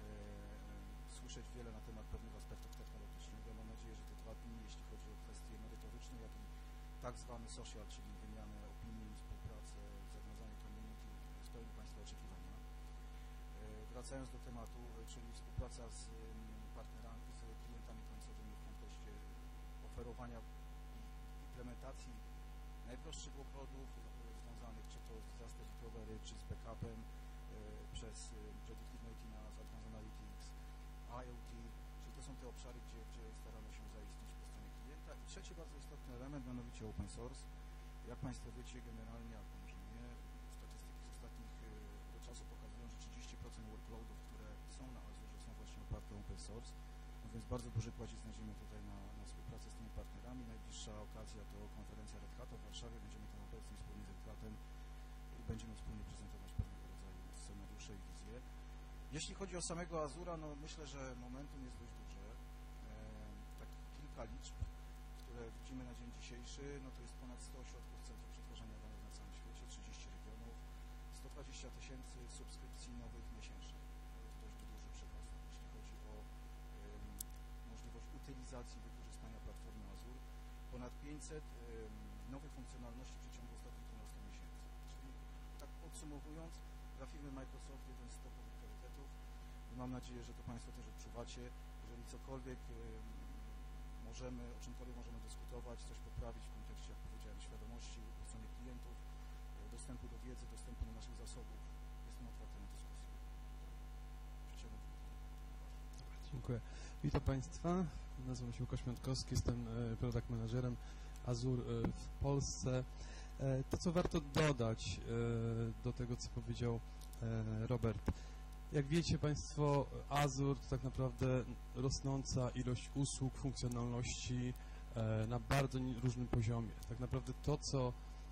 słyszeć wiele na temat pewnych aspektów technologicznych. Ja mam nadzieję, że te dwa dni, jeśli chodzi o kwestie merytoryczne, jak i tak zwany social, czyli wymianę opinii, współpracę, zawiązanie community, spełni Państwa oczekiwania. E, wracając do tematu, czyli współpraca z m, partnerami, z klientami końcowymi w kontekście oferowania i implementacji najprostszych workloadów związanych czy to z disaster recovery, czy z backupem, y, przez y, predictive maintenance, advanced analytics, IoT, czyli to są te obszary, gdzie, gdzie staramy się zaistnieć po stronie klienta. I trzeci bardzo istotny element, mianowicie open source. Jak Państwo wiecie, generalnie, albo może nie, statystyki z ostatnich y, do czasu pokazują, że trzydzieści procent workloadów, które są na Azure, są właśnie oparte o open source. No więc bardzo duży kładziec znajdziemy tutaj na, na współpracę z tymi partnerami. Najbliższa okazja to konferencja Red Hat w Warszawie. Będziemy tam obecni wspólnie z Red Hatem i będziemy wspólnie prezentować pewnego rodzaju scenariusze i wizje. Jeśli chodzi o samego Azura, no myślę, że momentum jest dość duże. E, tak kilka liczb, które widzimy na dzień dzisiejszy, no to jest ponad sto ośrodków centrów przetwarzania danych na całym świecie, trzydzieści regionów, sto dwadzieścia tysięcy subskrypcji nowych miesięcznie. To jest dość duży przyrost, jeśli chodzi o możliwość utylizacji, wykorzystania platformy Azure, ponad pięćset um, nowych funkcjonalności w przeciągu ostatnich dwunastu miesięcy. Czyli tak podsumowując, dla firmy Microsoft jeden z topowych priorytetów i mam nadzieję, że to Państwo też odczuwacie. Jeżeli cokolwiek um, możemy, o czymkolwiek możemy dyskutować, coś poprawić w kontekście, jak powiedziałem, świadomości po stronie klientów, dostępu do wiedzy, dostępu do naszych zasobów, jestem otwarty na dyskusję. Przeciągnę. Dziękuję. Witam Państwa, nazywam się Łukasz Miątkowski, jestem product managerem Azure w Polsce. To, co warto dodać do tego, co powiedział Robert. Jak wiecie Państwo, Azure to tak naprawdę rosnąca ilość usług, funkcjonalności na bardzo różnym poziomie. Tak naprawdę to, co,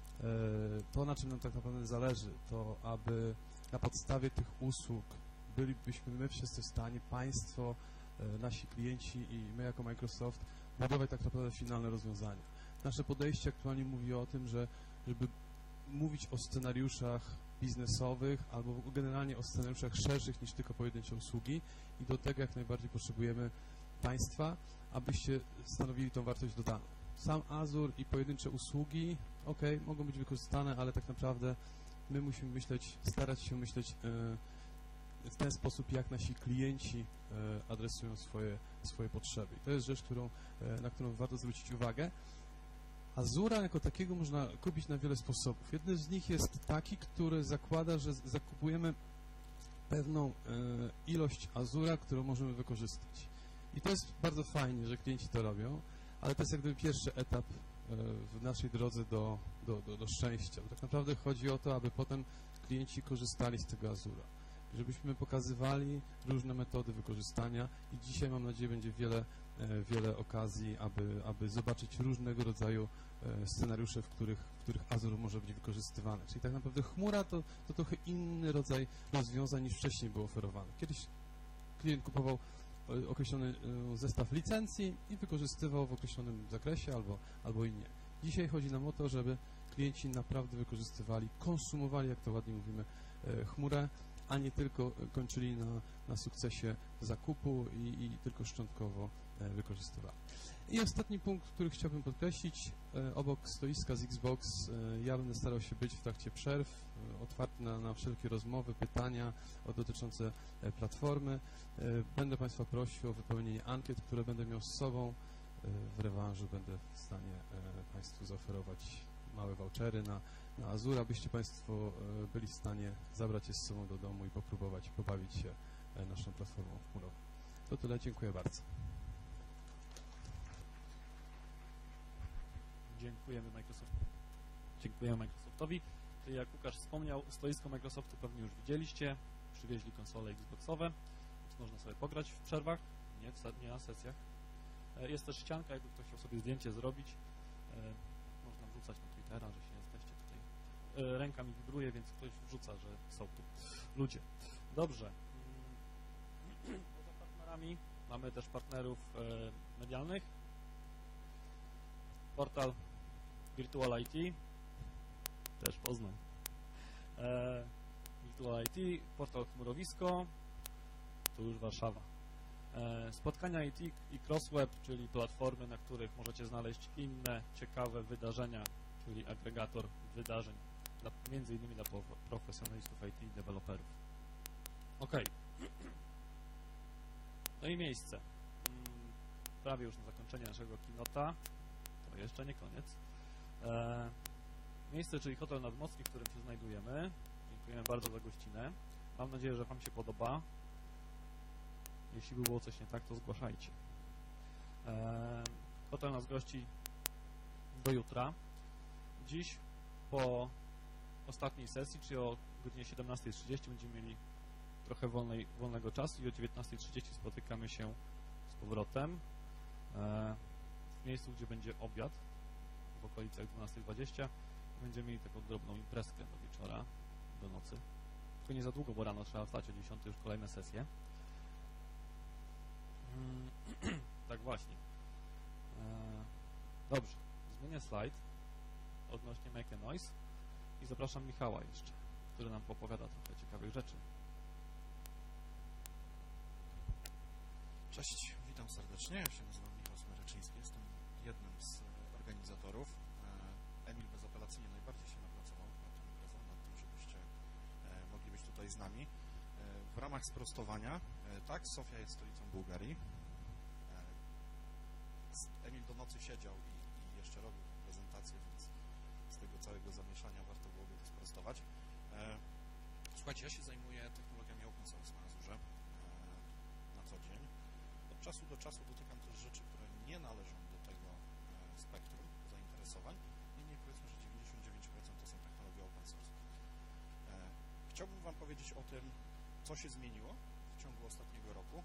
to na czym nam tak naprawdę zależy, to aby na podstawie tych usług bylibyśmy my wszyscy w stanie, Państwo, nasi klienci i my jako Microsoft budować tak naprawdę finalne rozwiązania. Nasze podejście aktualnie mówi o tym, że żeby mówić o scenariuszach biznesowych albo generalnie o scenariuszach szerszych niż tylko pojedyncze usługi i do tego jak najbardziej potrzebujemy Państwa, abyście stanowili tą wartość dodaną. Sam Azure i pojedyncze usługi, ok, mogą być wykorzystane, ale tak naprawdę my musimy myśleć, starać się myśleć yy, w ten sposób, jak nasi klienci yy, adresują swoje, swoje potrzeby. I to jest rzecz, którą, yy, na którą warto zwrócić uwagę. Azura jako takiego można kupić na wiele sposobów. Jeden z nich jest taki, który zakłada, że zakupujemy pewną e, ilość Azura, którą możemy wykorzystać. I to jest bardzo fajnie, że klienci to robią, ale to jest jak gdyby pierwszy etap e, w naszej drodze do, do, do, do szczęścia. Bo tak naprawdę chodzi o to, aby potem klienci korzystali z tego Azura. Żebyśmy pokazywali różne metody wykorzystania i dzisiaj mam nadzieję będzie wiele, wiele okazji, aby, aby zobaczyć różnego rodzaju scenariusze, w których, w których Azure może być wykorzystywany. Czyli tak naprawdę chmura to, to trochę inny rodzaj rozwiązań niż wcześniej było oferowane. Kiedyś klient kupował określony zestaw licencji i wykorzystywał w określonym zakresie albo, albo i nie. Dzisiaj chodzi nam o to, żeby klienci naprawdę wykorzystywali, konsumowali, jak to ładnie mówimy, e, chmurę, a nie tylko kończyli na, na sukcesie zakupu i, i tylko szczątkowo e, wykorzystywali. I ostatni punkt, który chciałbym podkreślić, e, obok stoiska z Xbox, e, ja będę starał się być w trakcie przerw, e, otwarty na, na wszelkie rozmowy, pytania o dotyczące e, platformy. E, będę Państwa prosił o wypełnienie ankiet, które będę miał z sobą. E, w rewanżu będę w stanie e, Państwu zaoferować małe vouchery na, na Azure, abyście Państwo e, byli w stanie zabrać je z sobą do domu i popróbować, pobawić się e, naszą platformą chmurową. To tyle, dziękuję bardzo. Dziękujemy Microsoftowi. Dziękujemy Microsoftowi. Czyli jak Łukasz wspomniał, stoisko Microsoftu pewnie już widzieliście. Przywieźli konsole Xboxowe, więc można sobie pograć w przerwach, nie, w, nie na sesjach. Jest też ścianka, jakby ktoś chciał sobie zdjęcie zrobić. Można wrzucać na Twittera, że się jesteście tutaj. Ręka mi wibruje, więc ktoś wrzuca, że są tu ludzie. Dobrze. Poza partnerami mamy też partnerów medialnych. Portal Virtual I T, też Poznań. E, Virtual I T, portal Chmurowisko, tu już Warszawa. E, spotkania I T i Crossweb, czyli platformy, na których możecie znaleźć inne ciekawe wydarzenia, czyli agregator wydarzeń, dla, między innymi dla profesjonalistów I T i deweloperów. Ok. No i miejsce. Prawie już na zakończenie naszego kinota. To jeszcze nie koniec. E, miejsce, czyli hotel nadmorski, w którym się znajdujemy. Dziękujemy bardzo za gościnę. Mam nadzieję, że Wam się podoba. Jeśli by było coś nie tak, to zgłaszajcie. E, hotel nas gości do jutra. Dziś po ostatniej sesji, czyli o godzinie siedemnastej trzydzieści będziemy mieli trochę wolnej, wolnego czasu i o dziewiętnastej trzydzieści spotykamy się z powrotem e, w miejscu, gdzie będzie obiad w okolicach dwunastej dwadzieścia. Będziemy mieli taką drobną imprezkę do wieczora, do nocy. Tylko nie za długo, bo rano trzeba wstać o dziesiątej już kolejne sesje. Hmm, tak właśnie. E, dobrze, zmienię slajd odnośnie Make a Noise i zapraszam Michała jeszcze, który nam opowiada trochę ciekawych rzeczy. Cześć, witam serdecznie. Ja się nazywam Michał Smereczyński, jestem jednym z organizatorów. Emil bezapelacyjnie najbardziej się napracował nad tą imprezą, nad tym, żebyście mogli być tutaj z nami. W ramach sprostowania, tak, Sofia jest stolicą Bułgarii. Emil do nocy siedział i, i jeszcze robił prezentację, więc z tego całego zamieszania warto byłoby to sprostować. Słuchajcie, ja się zajmuję technologiami open source na Azurze na co dzień. Od czasu do czasu dotykam też rzeczy, które nie należą do tego spektrum zainteresowań. Niemniej powiedzmy, że dziewięćdziesiąt dziewięć procent to są technologie open source. Chciałbym Wam powiedzieć o tym, co się zmieniło w ciągu ostatniego roku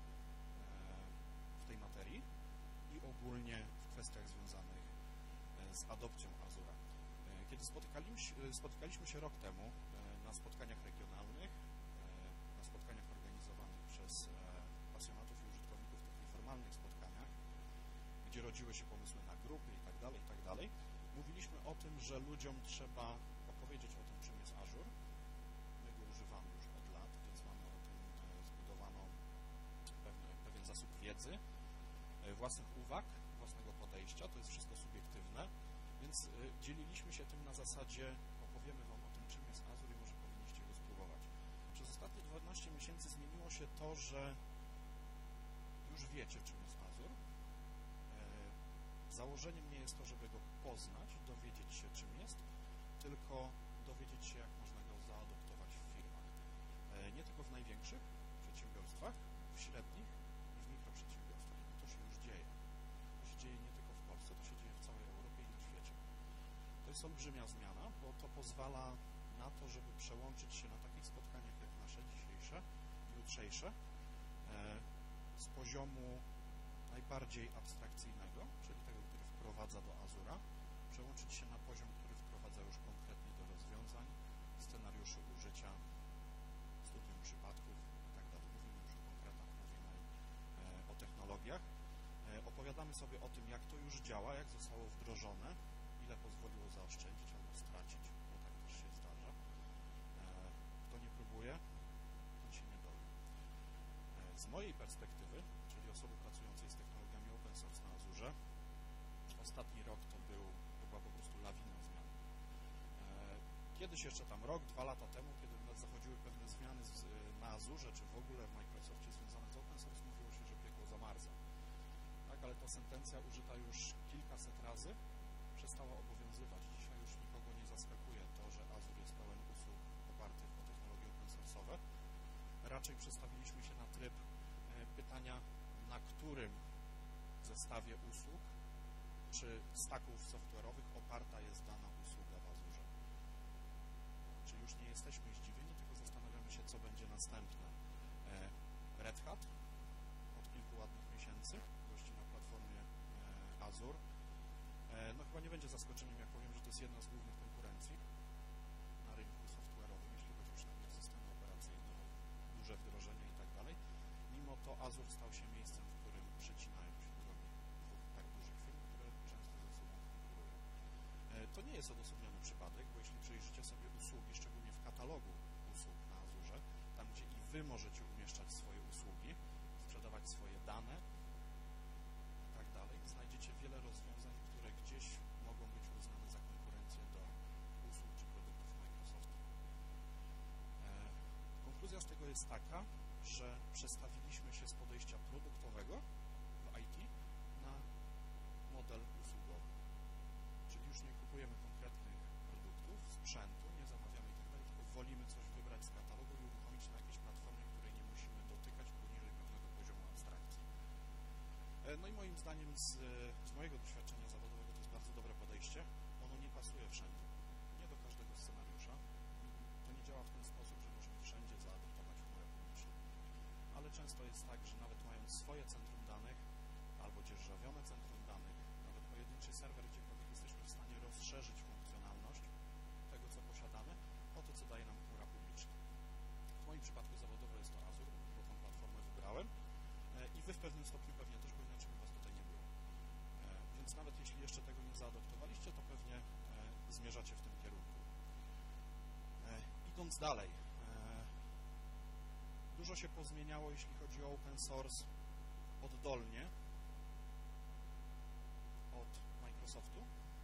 w tej materii i ogólnie w kwestiach związanych z adopcją Azura. Kiedy spotykaliśmy, spotykaliśmy się rok temu na spotkaniach regionalnych, na spotkaniach organizowanych przez pasjonatów i użytkowników, takich formalnych spotkaniach, gdzie rodziły się pomysły na grupy i tak dalej, i tak dalej, mówiliśmy o tym, że ludziom trzeba opowiedzieć o tym, czym jest Azure. My go używamy już od lat, więc mamy o tym zbudowano pewien, pewien zasób wiedzy, własnych uwag, własnego podejścia, to jest wszystko subiektywne, więc dzieliliśmy się tym na zasadzie, opowiemy Wam o tym, czym jest Azure i może powinniście go spróbować. Przez ostatnie dwanaście miesięcy zmieniło się to, że już wiecie, czym jest Azure. Założeniem nie jest to, żeby go poznać, dowiedzieć się, czym jest, tylko dowiedzieć się, jak można go zaadoptować w firmach. Nie tylko w największych przedsiębiorstwach, w średnich i w mikroprzedsiębiorstwach. I to się już dzieje. To się dzieje nie tylko w Polsce, to się dzieje w całej Europie i na świecie. To jest olbrzymia zmiana, bo to pozwala na to, żeby przełączyć się na takich spotkaniach jak nasze dzisiejsze, jutrzejsze, z poziomu najbardziej abstrakcyjnego, czyli tego, który wprowadza do Azura, przełączyć się na poziom, który wprowadza już konkretnie do rozwiązań, scenariuszy użycia, studium przypadków itd. Mówimy już o konkretach, mówimy o technologiach. Opowiadamy sobie o tym, jak to już działa, jak zostało wdrożone, ile pozwoliło zaoszczędzić albo stracić. stracić, bo tak też się zdarza. Kto nie próbuje, ten się nie dowie. Z mojej perspektywy, czyli osoby pracującej z technologiami open source na Azurze, ostatni rok to był chyba po prostu lawina zmian. Kiedyś jeszcze tam rok, dwa lata temu, kiedy zachodziły pewne zmiany z, na Azurze, czy w ogóle w Microsoftie związane z open source, mówiło się, że piekło zamarza. Tak, ale ta sentencja użyta już kilkaset razy przestała obowiązywać. Dzisiaj już nikogo nie zaskakuje to, że Azure jest pełen usług opartych o technologie open source'owe. Raczej przestawiliśmy się na tryb e, pytania, na którym zestawie usług czy stacków software'owych oparta jest dana usługa w Azurze. Czyli już nie jesteśmy zdziwieni, tylko zastanawiamy się, co będzie następne. E, Red Hat od kilku ładnych miesięcy gości na platformie e, Azure. E, no chyba nie będzie zaskoczeniem, jak powiem, że to jest jedna z głównych konkurencji na rynku software'owym, jeśli chodzi przynajmniej o systemy operacyjne, o duże wdrożenia i tak dalej. Mimo to Azure stał się miejscem, w którym przecinają się drogi dwóch tak dużych firm, które często ze sobą konkurują. E, to nie jest odosobniony przypadek, bo jeśli przejrzycie sobie usługi, szczególnie w katalogu usług na Azurze, tam gdzie i Wy możecie umieszczać swoje usługi, sprzedawać swoje dane i tak dalej, znajdziecie wiele rozwiązań, które gdzieś mogą być uznane za konkurencję do usług czy produktów Microsoftu. E, konkluzja z tego jest taka, że przestawiliśmy się z podejścia produktowego w I T na model usługowy. Czyli już nie kupujemy konkretnych produktów, sprzętu, nie zamawiamy i tak dalej, tylko wolimy coś wybrać z katalogu i uruchomić na jakiejś platformie, której nie musimy dotykać poniżej pewnego poziomu abstrakcji. No i moim zdaniem z, z mojego doświadczenia zawodowego to jest bardzo dobre podejście. Ono nie pasuje wszędzie. Nie do każdego scenariusza. To nie działa w ten sposób, że możemy wszędzie zaadoptować chmurę publiczną. Ale często jest tak, że nawet mając swoje centrum danych albo dzierżawione centrum danych, nawet pojedynczy serwer, gdziekolwiek jesteśmy w stanie rozszerzyć funkcjonalność tego, co posiadamy, o to, co daje nam chmura publiczna. W moim przypadku zawodowo jest to Azure, bo tą platformę wybrałem i Wy w pewnym stopniu pewnie też, bo inaczej by Was tutaj nie było. Więc nawet jeśli jeszcze tego nie zaadoptowaliście, to pewnie zmierzacie w tym kierunku. Idąc dalej, dużo się pozmieniało, jeśli chodzi o open source oddolnie od Microsoftu.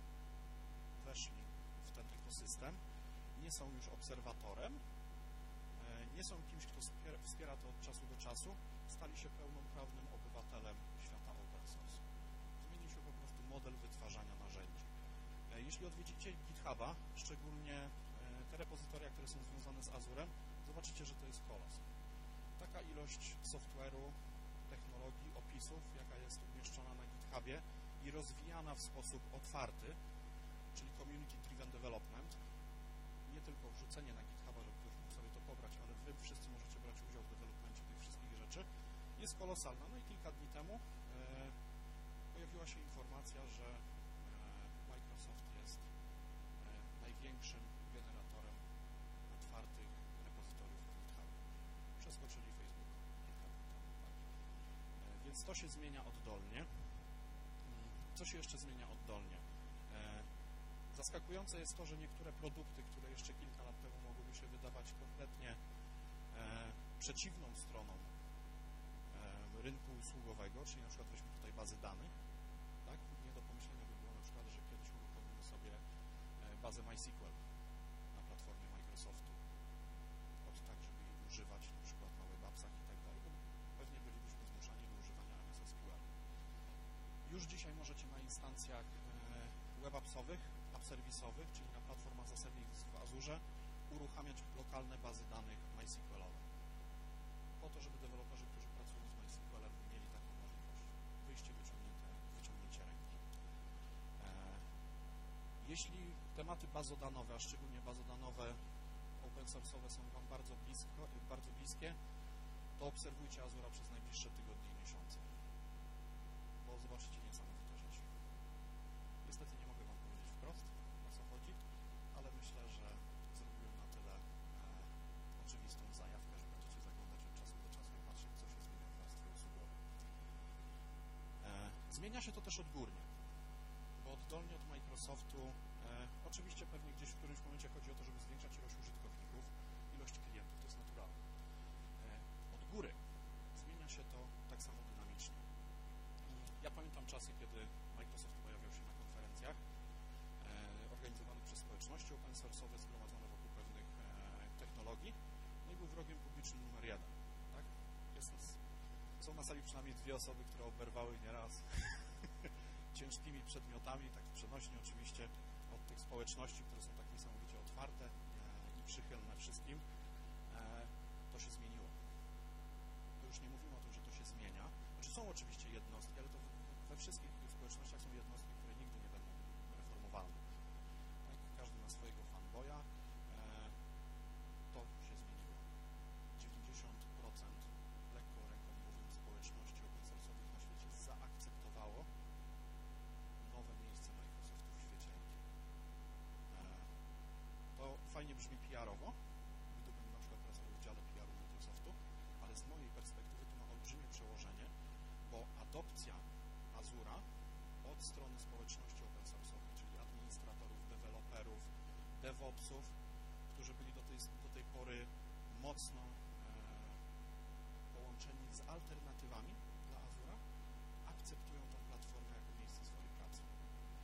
Weszli w ten ekosystem, nie są już obserwatorem, nie są kimś, kto wspiera to od czasu do czasu, stali się pełnoprawnym obywatelem świata open source. Zmienił się po prostu model wytwarzania narzędzi. Jeśli odwiedzicie GitHuba, szczególnie te repozytoria, które są związane z Azurem, zobaczycie, że to jest kolos. Taka ilość software'u, technologii, opisów, jaka jest umieszczona na GitHubie i rozwijana w sposób otwarty, czyli community driven development, nie tylko wrzucenie na GitHuba, żeby ktoś mógł sobie to pobrać, ale Wy wszyscy możecie brać udział w developmencie tych wszystkich rzeczy, jest kolosalna. No i kilka dni temu e, pojawiła się informacja, że e, Microsoft jest e, największym generatorem otwartych repozytoriów w GitHubie. Przeskoczyli Facebook kilka dni temu. Tak. E, więc to się zmienia oddolnie. Co się jeszcze zmienia oddolnie? E, zaskakujące jest to, że niektóre produkty, które jeszcze kilka lat temu mogłyby się wydawać kompletnie e, przeciwną stroną e, rynku usługowego, czyli na przykład weźmy tutaj bazy danych, tak? Nie do pomyślenia by było na przykład, że kiedyś uruchomimy sobie e, bazę MySQL na platformie Microsoftu, od tak, żeby jej używać na przykład na web appsach i tak dalej, bo pewnie bylibyśmy zmuszani do używania M S S Q L. Już dzisiaj możecie na instancjach web appsowych, app serwisowych, czyli na platformach zasadniczych w Azurze, uruchamiać lokalne bazy danych MySQL-owe. Po to, żeby deweloperzy, którzy pracują z MySQL-em, mieli taką możliwość. Wyjście wyciągnięte, wyciągnięcie ręki. E, jeśli tematy bazodanowe, a szczególnie bazodanowe open source'owe są Wam bardzo, blisko, bardzo bliskie, to obserwujcie Azura przez najbliższe tygodnie i miesiące. Bo zobaczycie niesamowite rzeczy. Niestety nie mogę Wam powiedzieć wprost, o co chodzi, ale myślę, że zrobiłem na tyle e, oczywistą zajawkę, że będziecie zaglądać od czasu do czasu i patrzeć, co się zmienia w warstwie usługowej. E, zmienia się to też odgórnie, bo oddolnie od Microsoftu, e, Oczywiście pewnie gdzieś w którymś momencie chodzi o to, żeby zwiększać ilość użytkowników, ilość klientów, to jest naturalne. Od góry zmienia się to tak samo dynamicznie. I ja pamiętam czasy, kiedy Microsoft pojawiał się na konferencjach organizowanych przez społeczności open source'owe zgromadzone wokół pewnych technologii, no i był wrogiem publicznym numer jeden. Tak? Jest nas, są na sali przynajmniej dwie osoby, które oberwały nieraz ciężkimi przedmiotami, tak przenośnie oczywiście, od tych społeczności, które są tak niesamowicie otwarte i przychylne wszystkim. To się zmieniło. To już nie mówimy o tym, że to się zmienia. Znaczy są oczywiście jednostki, ale to we wszystkich tych społecznościach są jednostki, które nigdy nie będą reformowalne. Tak? Każdy ma swojego fanboya. To się zmieniło. dziewięćdziesiąt procent lekko ręką mówiąc społeczności open source'owych na świecie zaakceptowało nowe miejsce Microsoftu w świecie I T. To fajnie brzmi P R-owo, gdybym na przykład pracował w dziale P R-u Microsoftu, ale z mojej perspektywy to ma olbrzymie przełożenie, bo adopcja Azura od strony społeczności open source'owej, czyli administratorów, deweloperów, DevOpsów, którzy byli do tej, do tej pory mocno e, połączeni z alternatywami dla Azura, akceptują tę platformę jako miejsce swojej pracy. E,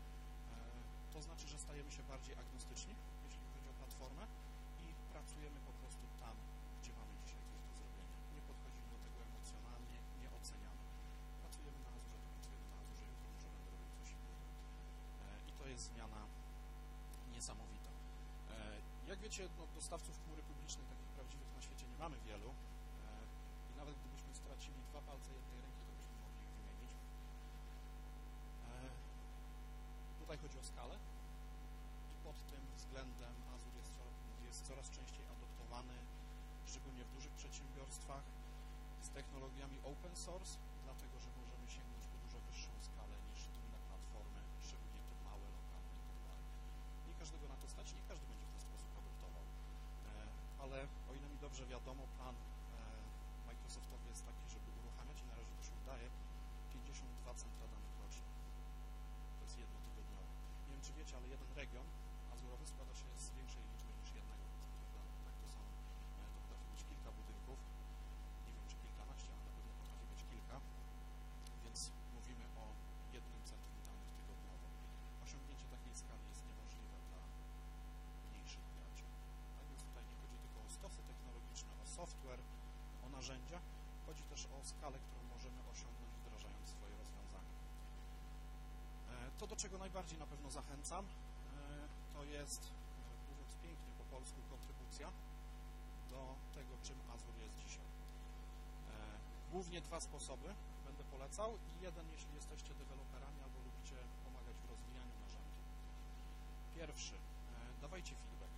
to znaczy, że stajemy się bardziej agnostyczni, jeśli chodzi o platformę i pracujemy po prostu tam, gdzie mamy dzisiaj coś do zrobienia. Nie podchodzimy do tego emocjonalnie, nie oceniamy. Pracujemy na Azurze, to pracujemy na Azurze, jutro możemy robić coś innego. E, I to jest zmiana niesamowita. Jak wiecie, no, dostawców chmury publicznej, takich prawdziwych na świecie nie mamy wielu e, i nawet gdybyśmy stracili dwa palce jednej ręki, to byśmy mogli ich wymienić. E, tutaj chodzi o skalę i pod tym względem Azure jest, jest coraz częściej adoptowany, szczególnie w dużych przedsiębiorstwach, z technologiami open source, dlatego, że możemy sięgnąć po dużo wyższą skalę niż inne platformy, szczególnie te małe, lokalne itd. Nie każdego na to stać, nie każdy będzie w ten sposób adoptował. Ale o ile mi dobrze wiadomo, plan Microsoftowy jest taki, żeby uruchamiać i na razie to się udaje pięćdziesiąt dwa centra danych rocznie. To jest jednotygodniowo. Nie wiem, czy wiecie, ale jeden region azurowy składa się z większej liczby niż jednego centrum danych. Tak, to są, to potrafi być kilka budynków, nie wiem, czy kilkanaście, ale na pewno potrafi być kilka, więc mówimy o jednym centrum danych tygodniowo. Osiągnięcie takiej skali jest niemożliwe dla mniejszych graczy. Tak więc tutaj nie chodzi tylko o stosy technologiczne, o software, o narzędzia, chodzi też o skalę, którą możemy osiągnąć, wdrażając swoje rozwiązania. To, do czego najbardziej na pewno zachęcam, to jest, mówiąc pięknie po polsku, kontrybucja do tego, czym Azure jest dzisiaj. Głównie dwa sposoby będę polecał i jeden, jeśli jesteście deweloperami albo lubicie pomagać w rozwijaniu narzędzi. Pierwszy, dawajcie feedback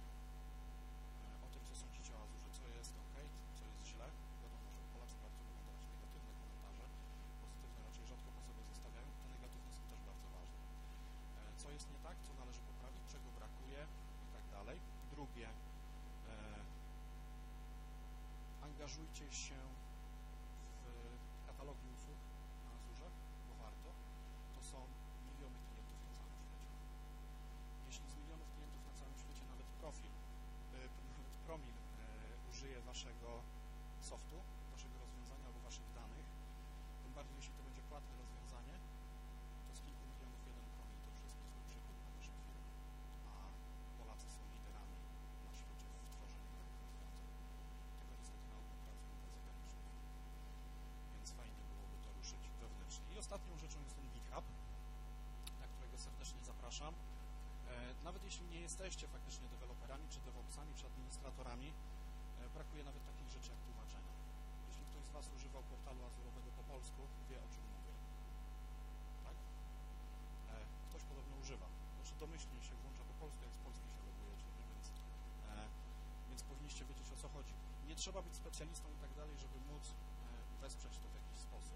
o tym, co sądzicie o Azure, co jest ok, co jest źle. Wiadomo, że Polacy bardzo lubią dawać negatywne komentarze, pozytywne raczej rzadko po sobie zostawiają, te negatywne są też bardzo ważne. Co jest nie tak, co należy poprawić, czego brakuje i tak dalej. Drugie, angażujcie się w katalogi usług na Azurze, bo warto. To są miliony klientów na całym świecie. Jeśli z milionów klientów na całym świecie nawet profil, nawet promil użyje waszego softu, waszego rozwiązania albo waszych danych, tym bardziej jeśli to będzie płatne rozwiązanie, to z kilku milionów jeden promil to już jest niezły przychód na naszą firmę. A Polacy są liderami na świecie w tworzeniu nowych rozwiązań. Tego niestety na ogół pracują bardzo zagranicznych. Więc fajnie byłoby to ruszyć wewnętrznie. I ostatnią rzeczą jest ten GitHub, na którego serdecznie zapraszam. Nawet jeśli nie jesteście faktycznie deweloperami, czy DevOpsami, czy administratorami, brakuje nawet takich rzeczy jak tłumaczenia. Jeśli ktoś z Was używał portalu azurowego po polsku, wie, o czym mówię. Tak? Ktoś podobno używa. Znaczy domyślnie się włącza po polsku, jak z polski się logujecie, więc, więc powinniście wiedzieć, o co chodzi. Nie trzeba być specjalistą i tak dalej, żeby móc wesprzeć to w jakiś sposób.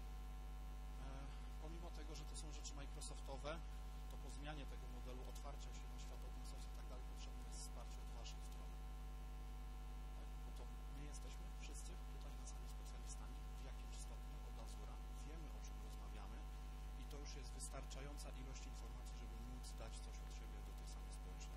Pomimo tego, że to są rzeczy Microsoftowe, to po zmianie tego modelu otwarcia się na świat open source i tak dalej potrzebne jest wsparcie od Waszej strony. Tak? Bo to my jesteśmy wszyscy tutaj na sali specjalistami w jakimś stopniu od Azura, wiemy, o czym rozmawiamy i to już jest wystarczająca ilość informacji, żeby móc dać coś od siebie do tej samej społeczności.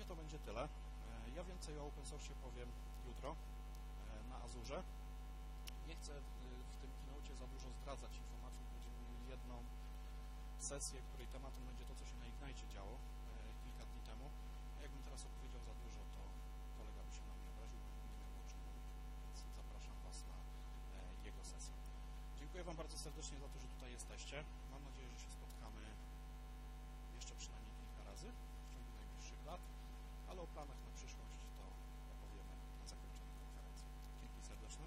to będzie tyle. E, ja więcej o open source powiem jutro e, na Azurze. Nie chcę e, w tym keynocie za dużo zdradzać informacji. Będziemy mieli jedną sesję, której tematem będzie to, co się na Ignite działo e, kilka dni temu. A jakbym teraz opowiedział za dużo, to kolega by się na mnie obraził, bo nie miał o czym mówić. Więc zapraszam Was na e, jego sesję. Dziękuję Wam bardzo serdecznie za to, że tutaj jesteście. Mam nadzieję, że się spotkamy jeszcze przynajmniej kilka razy w ciągu najbliższych lat, ale o planach na przyszłość to opowiemy na zakończeniu konferencji. Dzięki serdeczne.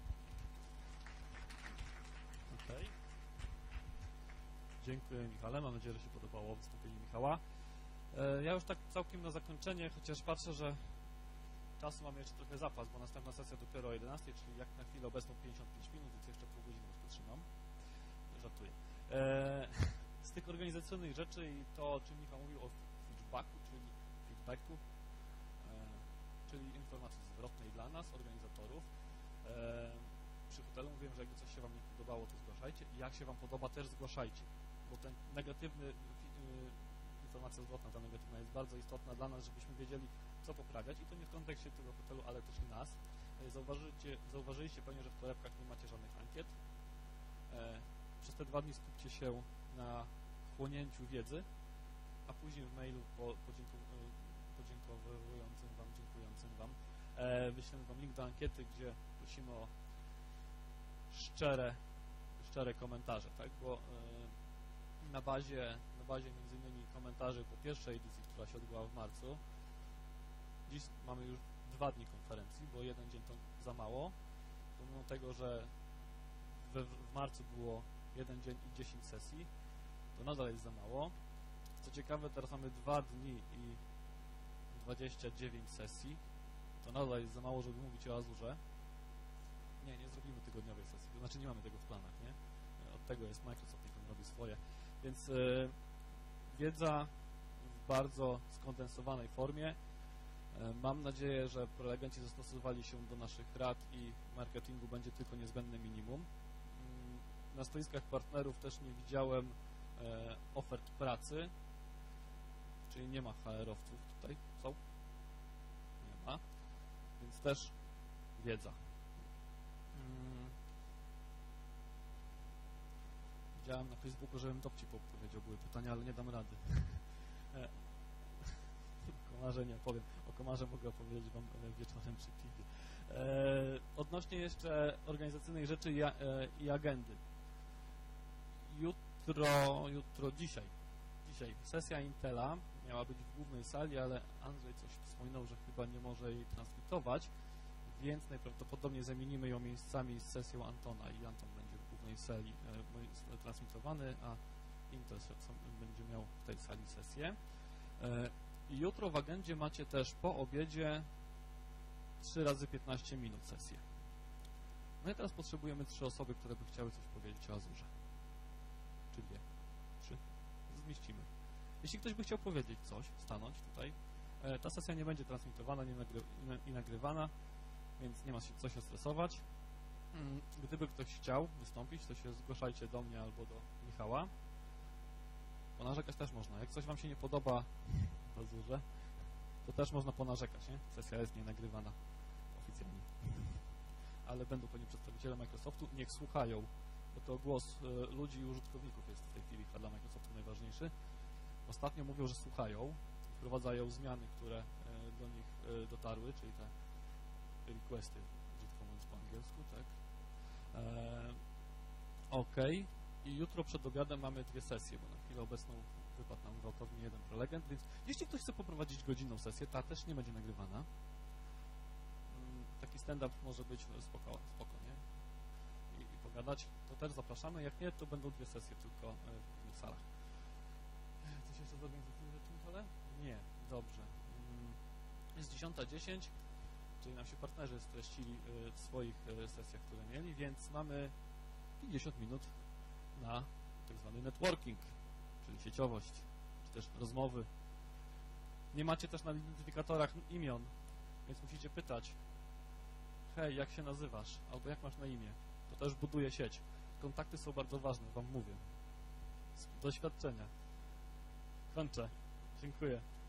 Okej. Dziękuję, Michale. Mam nadzieję, że się podobało wystąpienie Michała. E, ja już tak całkiem na zakończenie, chociaż patrzę, że czasu mamy jeszcze trochę zapas, bo następna sesja dopiero o jedenastej, czyli jak na chwilę obecną pięćdziesiąt pięć minut, więc jeszcze pół godziny już potrzymam. Żartuję. E, z tych organizacyjnych rzeczy i to, o czym Michał mówił o feedbacku, czyli feedbacku, e, czyli informacji zwrotnej dla nas, organizatorów. E, przy hotelu mówiłem, że jakby coś się Wam nie podobało, to zgłaszajcie i jak się Wam podoba, też zgłaszajcie, bo ten negatywny y, informacja zwrotna, ta negatywna jest bardzo istotna dla nas, żebyśmy wiedzieli, co poprawiać i to nie w kontekście tego hotelu, ale też i nas. E, zauważycie, zauważyliście pewnie, że w torebkach nie macie żadnych ankiet. E, przez te dwa dni skupcie się na chłonięciu wiedzy, a później w mailu po, podzięku, podziękowującym Wam, dziękującym Wam e, wyślemy Wam link do ankiety, gdzie prosimy o szczere, szczere komentarze, tak? Bo e, na bazie, na bazie między innymi komentarzy po pierwszej edycji, która się odbyła w marcu, dziś mamy już dwa dni konferencji, bo jeden dzień to za mało, pomimo tego, że w, w marcu było jeden dzień i dziesięć sesji, to nadal jest za mało. Co ciekawe, teraz mamy dwa dni i dwadzieścia dziewięć sesji, to nadal jest za mało, żeby mówić o Azurze. Nie, nie zrobimy tygodniowej sesji, to znaczy nie mamy tego w planach, nie? Od tego jest Microsoft, niech on robi swoje. Więc yy, wiedza w bardzo skondensowanej formie. Yy, mam nadzieję, że prelegenci zastosowali się do naszych rad i marketingu będzie tylko niezbędne minimum. Yy, na stoiskach partnerów też nie widziałem yy, ofert pracy, czyli nie ma H R-owców tutaj. Są? Nie ma. Więc też wiedza. Widziałem na Facebooku, żebym dowcip opowiedział, były pytania, ale nie dam rady. O komarze nie opowiem. O komarze mogę opowiedzieć Wam wieczorem przy piwie. Odnośnie jeszcze organizacyjnej rzeczy i, i agendy. Jutro, jutro, dzisiaj, dzisiaj sesja Intela miała być w głównej sali, ale Andrzej coś wspominał, że chyba nie może jej transmitować, więc najprawdopodobniej zamienimy ją miejscami z sesją Antona i Anton będzie w głównej sali e, transmitowany, a Intel będzie miał w tej sali sesję. E, jutro w agendzie macie też po obiedzie trzy razy piętnaście minut sesję. No i teraz potrzebujemy trzy osoby, które by chciały coś powiedzieć o Azurze. Czy dwie? Trzy? Zmieścimy. Jeśli ktoś by chciał powiedzieć coś, stanąć tutaj, e, ta sesja nie będzie transmitowana nie nagry i nagrywana, więc nie ma się co się stresować. Gdyby ktoś chciał wystąpić, to się zgłaszajcie do mnie albo do Michała. Ponarzekać też można. Jak coś Wam się nie podoba w Azurze, to też można ponarzekać, nie? Sesja jest nie nagrywana oficjalnie. Ale będą pewnie przedstawiciele Microsoftu. Niech słuchają, bo to głos y, ludzi i użytkowników jest w tej chwili dla Microsoftu najważniejszy. Ostatnio mówią, że słuchają, wprowadzają zmiany, które y, do nich y, dotarły, czyli te requesty, brzydko mówiąc po angielsku, tak? E, ok. I jutro przed obiadem mamy dwie sesje, bo na chwilę obecną wypadł nam gwałtownie jeden prelegent, więc jeśli ktoś chce poprowadzić godzinną sesję, ta też nie będzie nagrywana. Mm, taki stand-up może być spoko, spoko nie? I, I pogadać, to też zapraszamy. Jak nie, to będą dwie sesje tylko w innych salach. Coś jeszcze z organizacyjnych rzeczy, Michale? Nie, dobrze. Mm, jest dziesiąta dziesięć. Czyli nam się partnerzy streścili w swoich sesjach, które mieli, więc mamy pięćdziesiąt minut na tak zwany networking, czyli sieciowość, czy też rozmowy. Nie macie też na identyfikatorach imion, więc musicie pytać: hej, jak się nazywasz? Albo jak masz na imię? To też buduje sieć. Kontakty są bardzo ważne, Wam mówię. Z doświadczenia. Kończę. Dziękuję.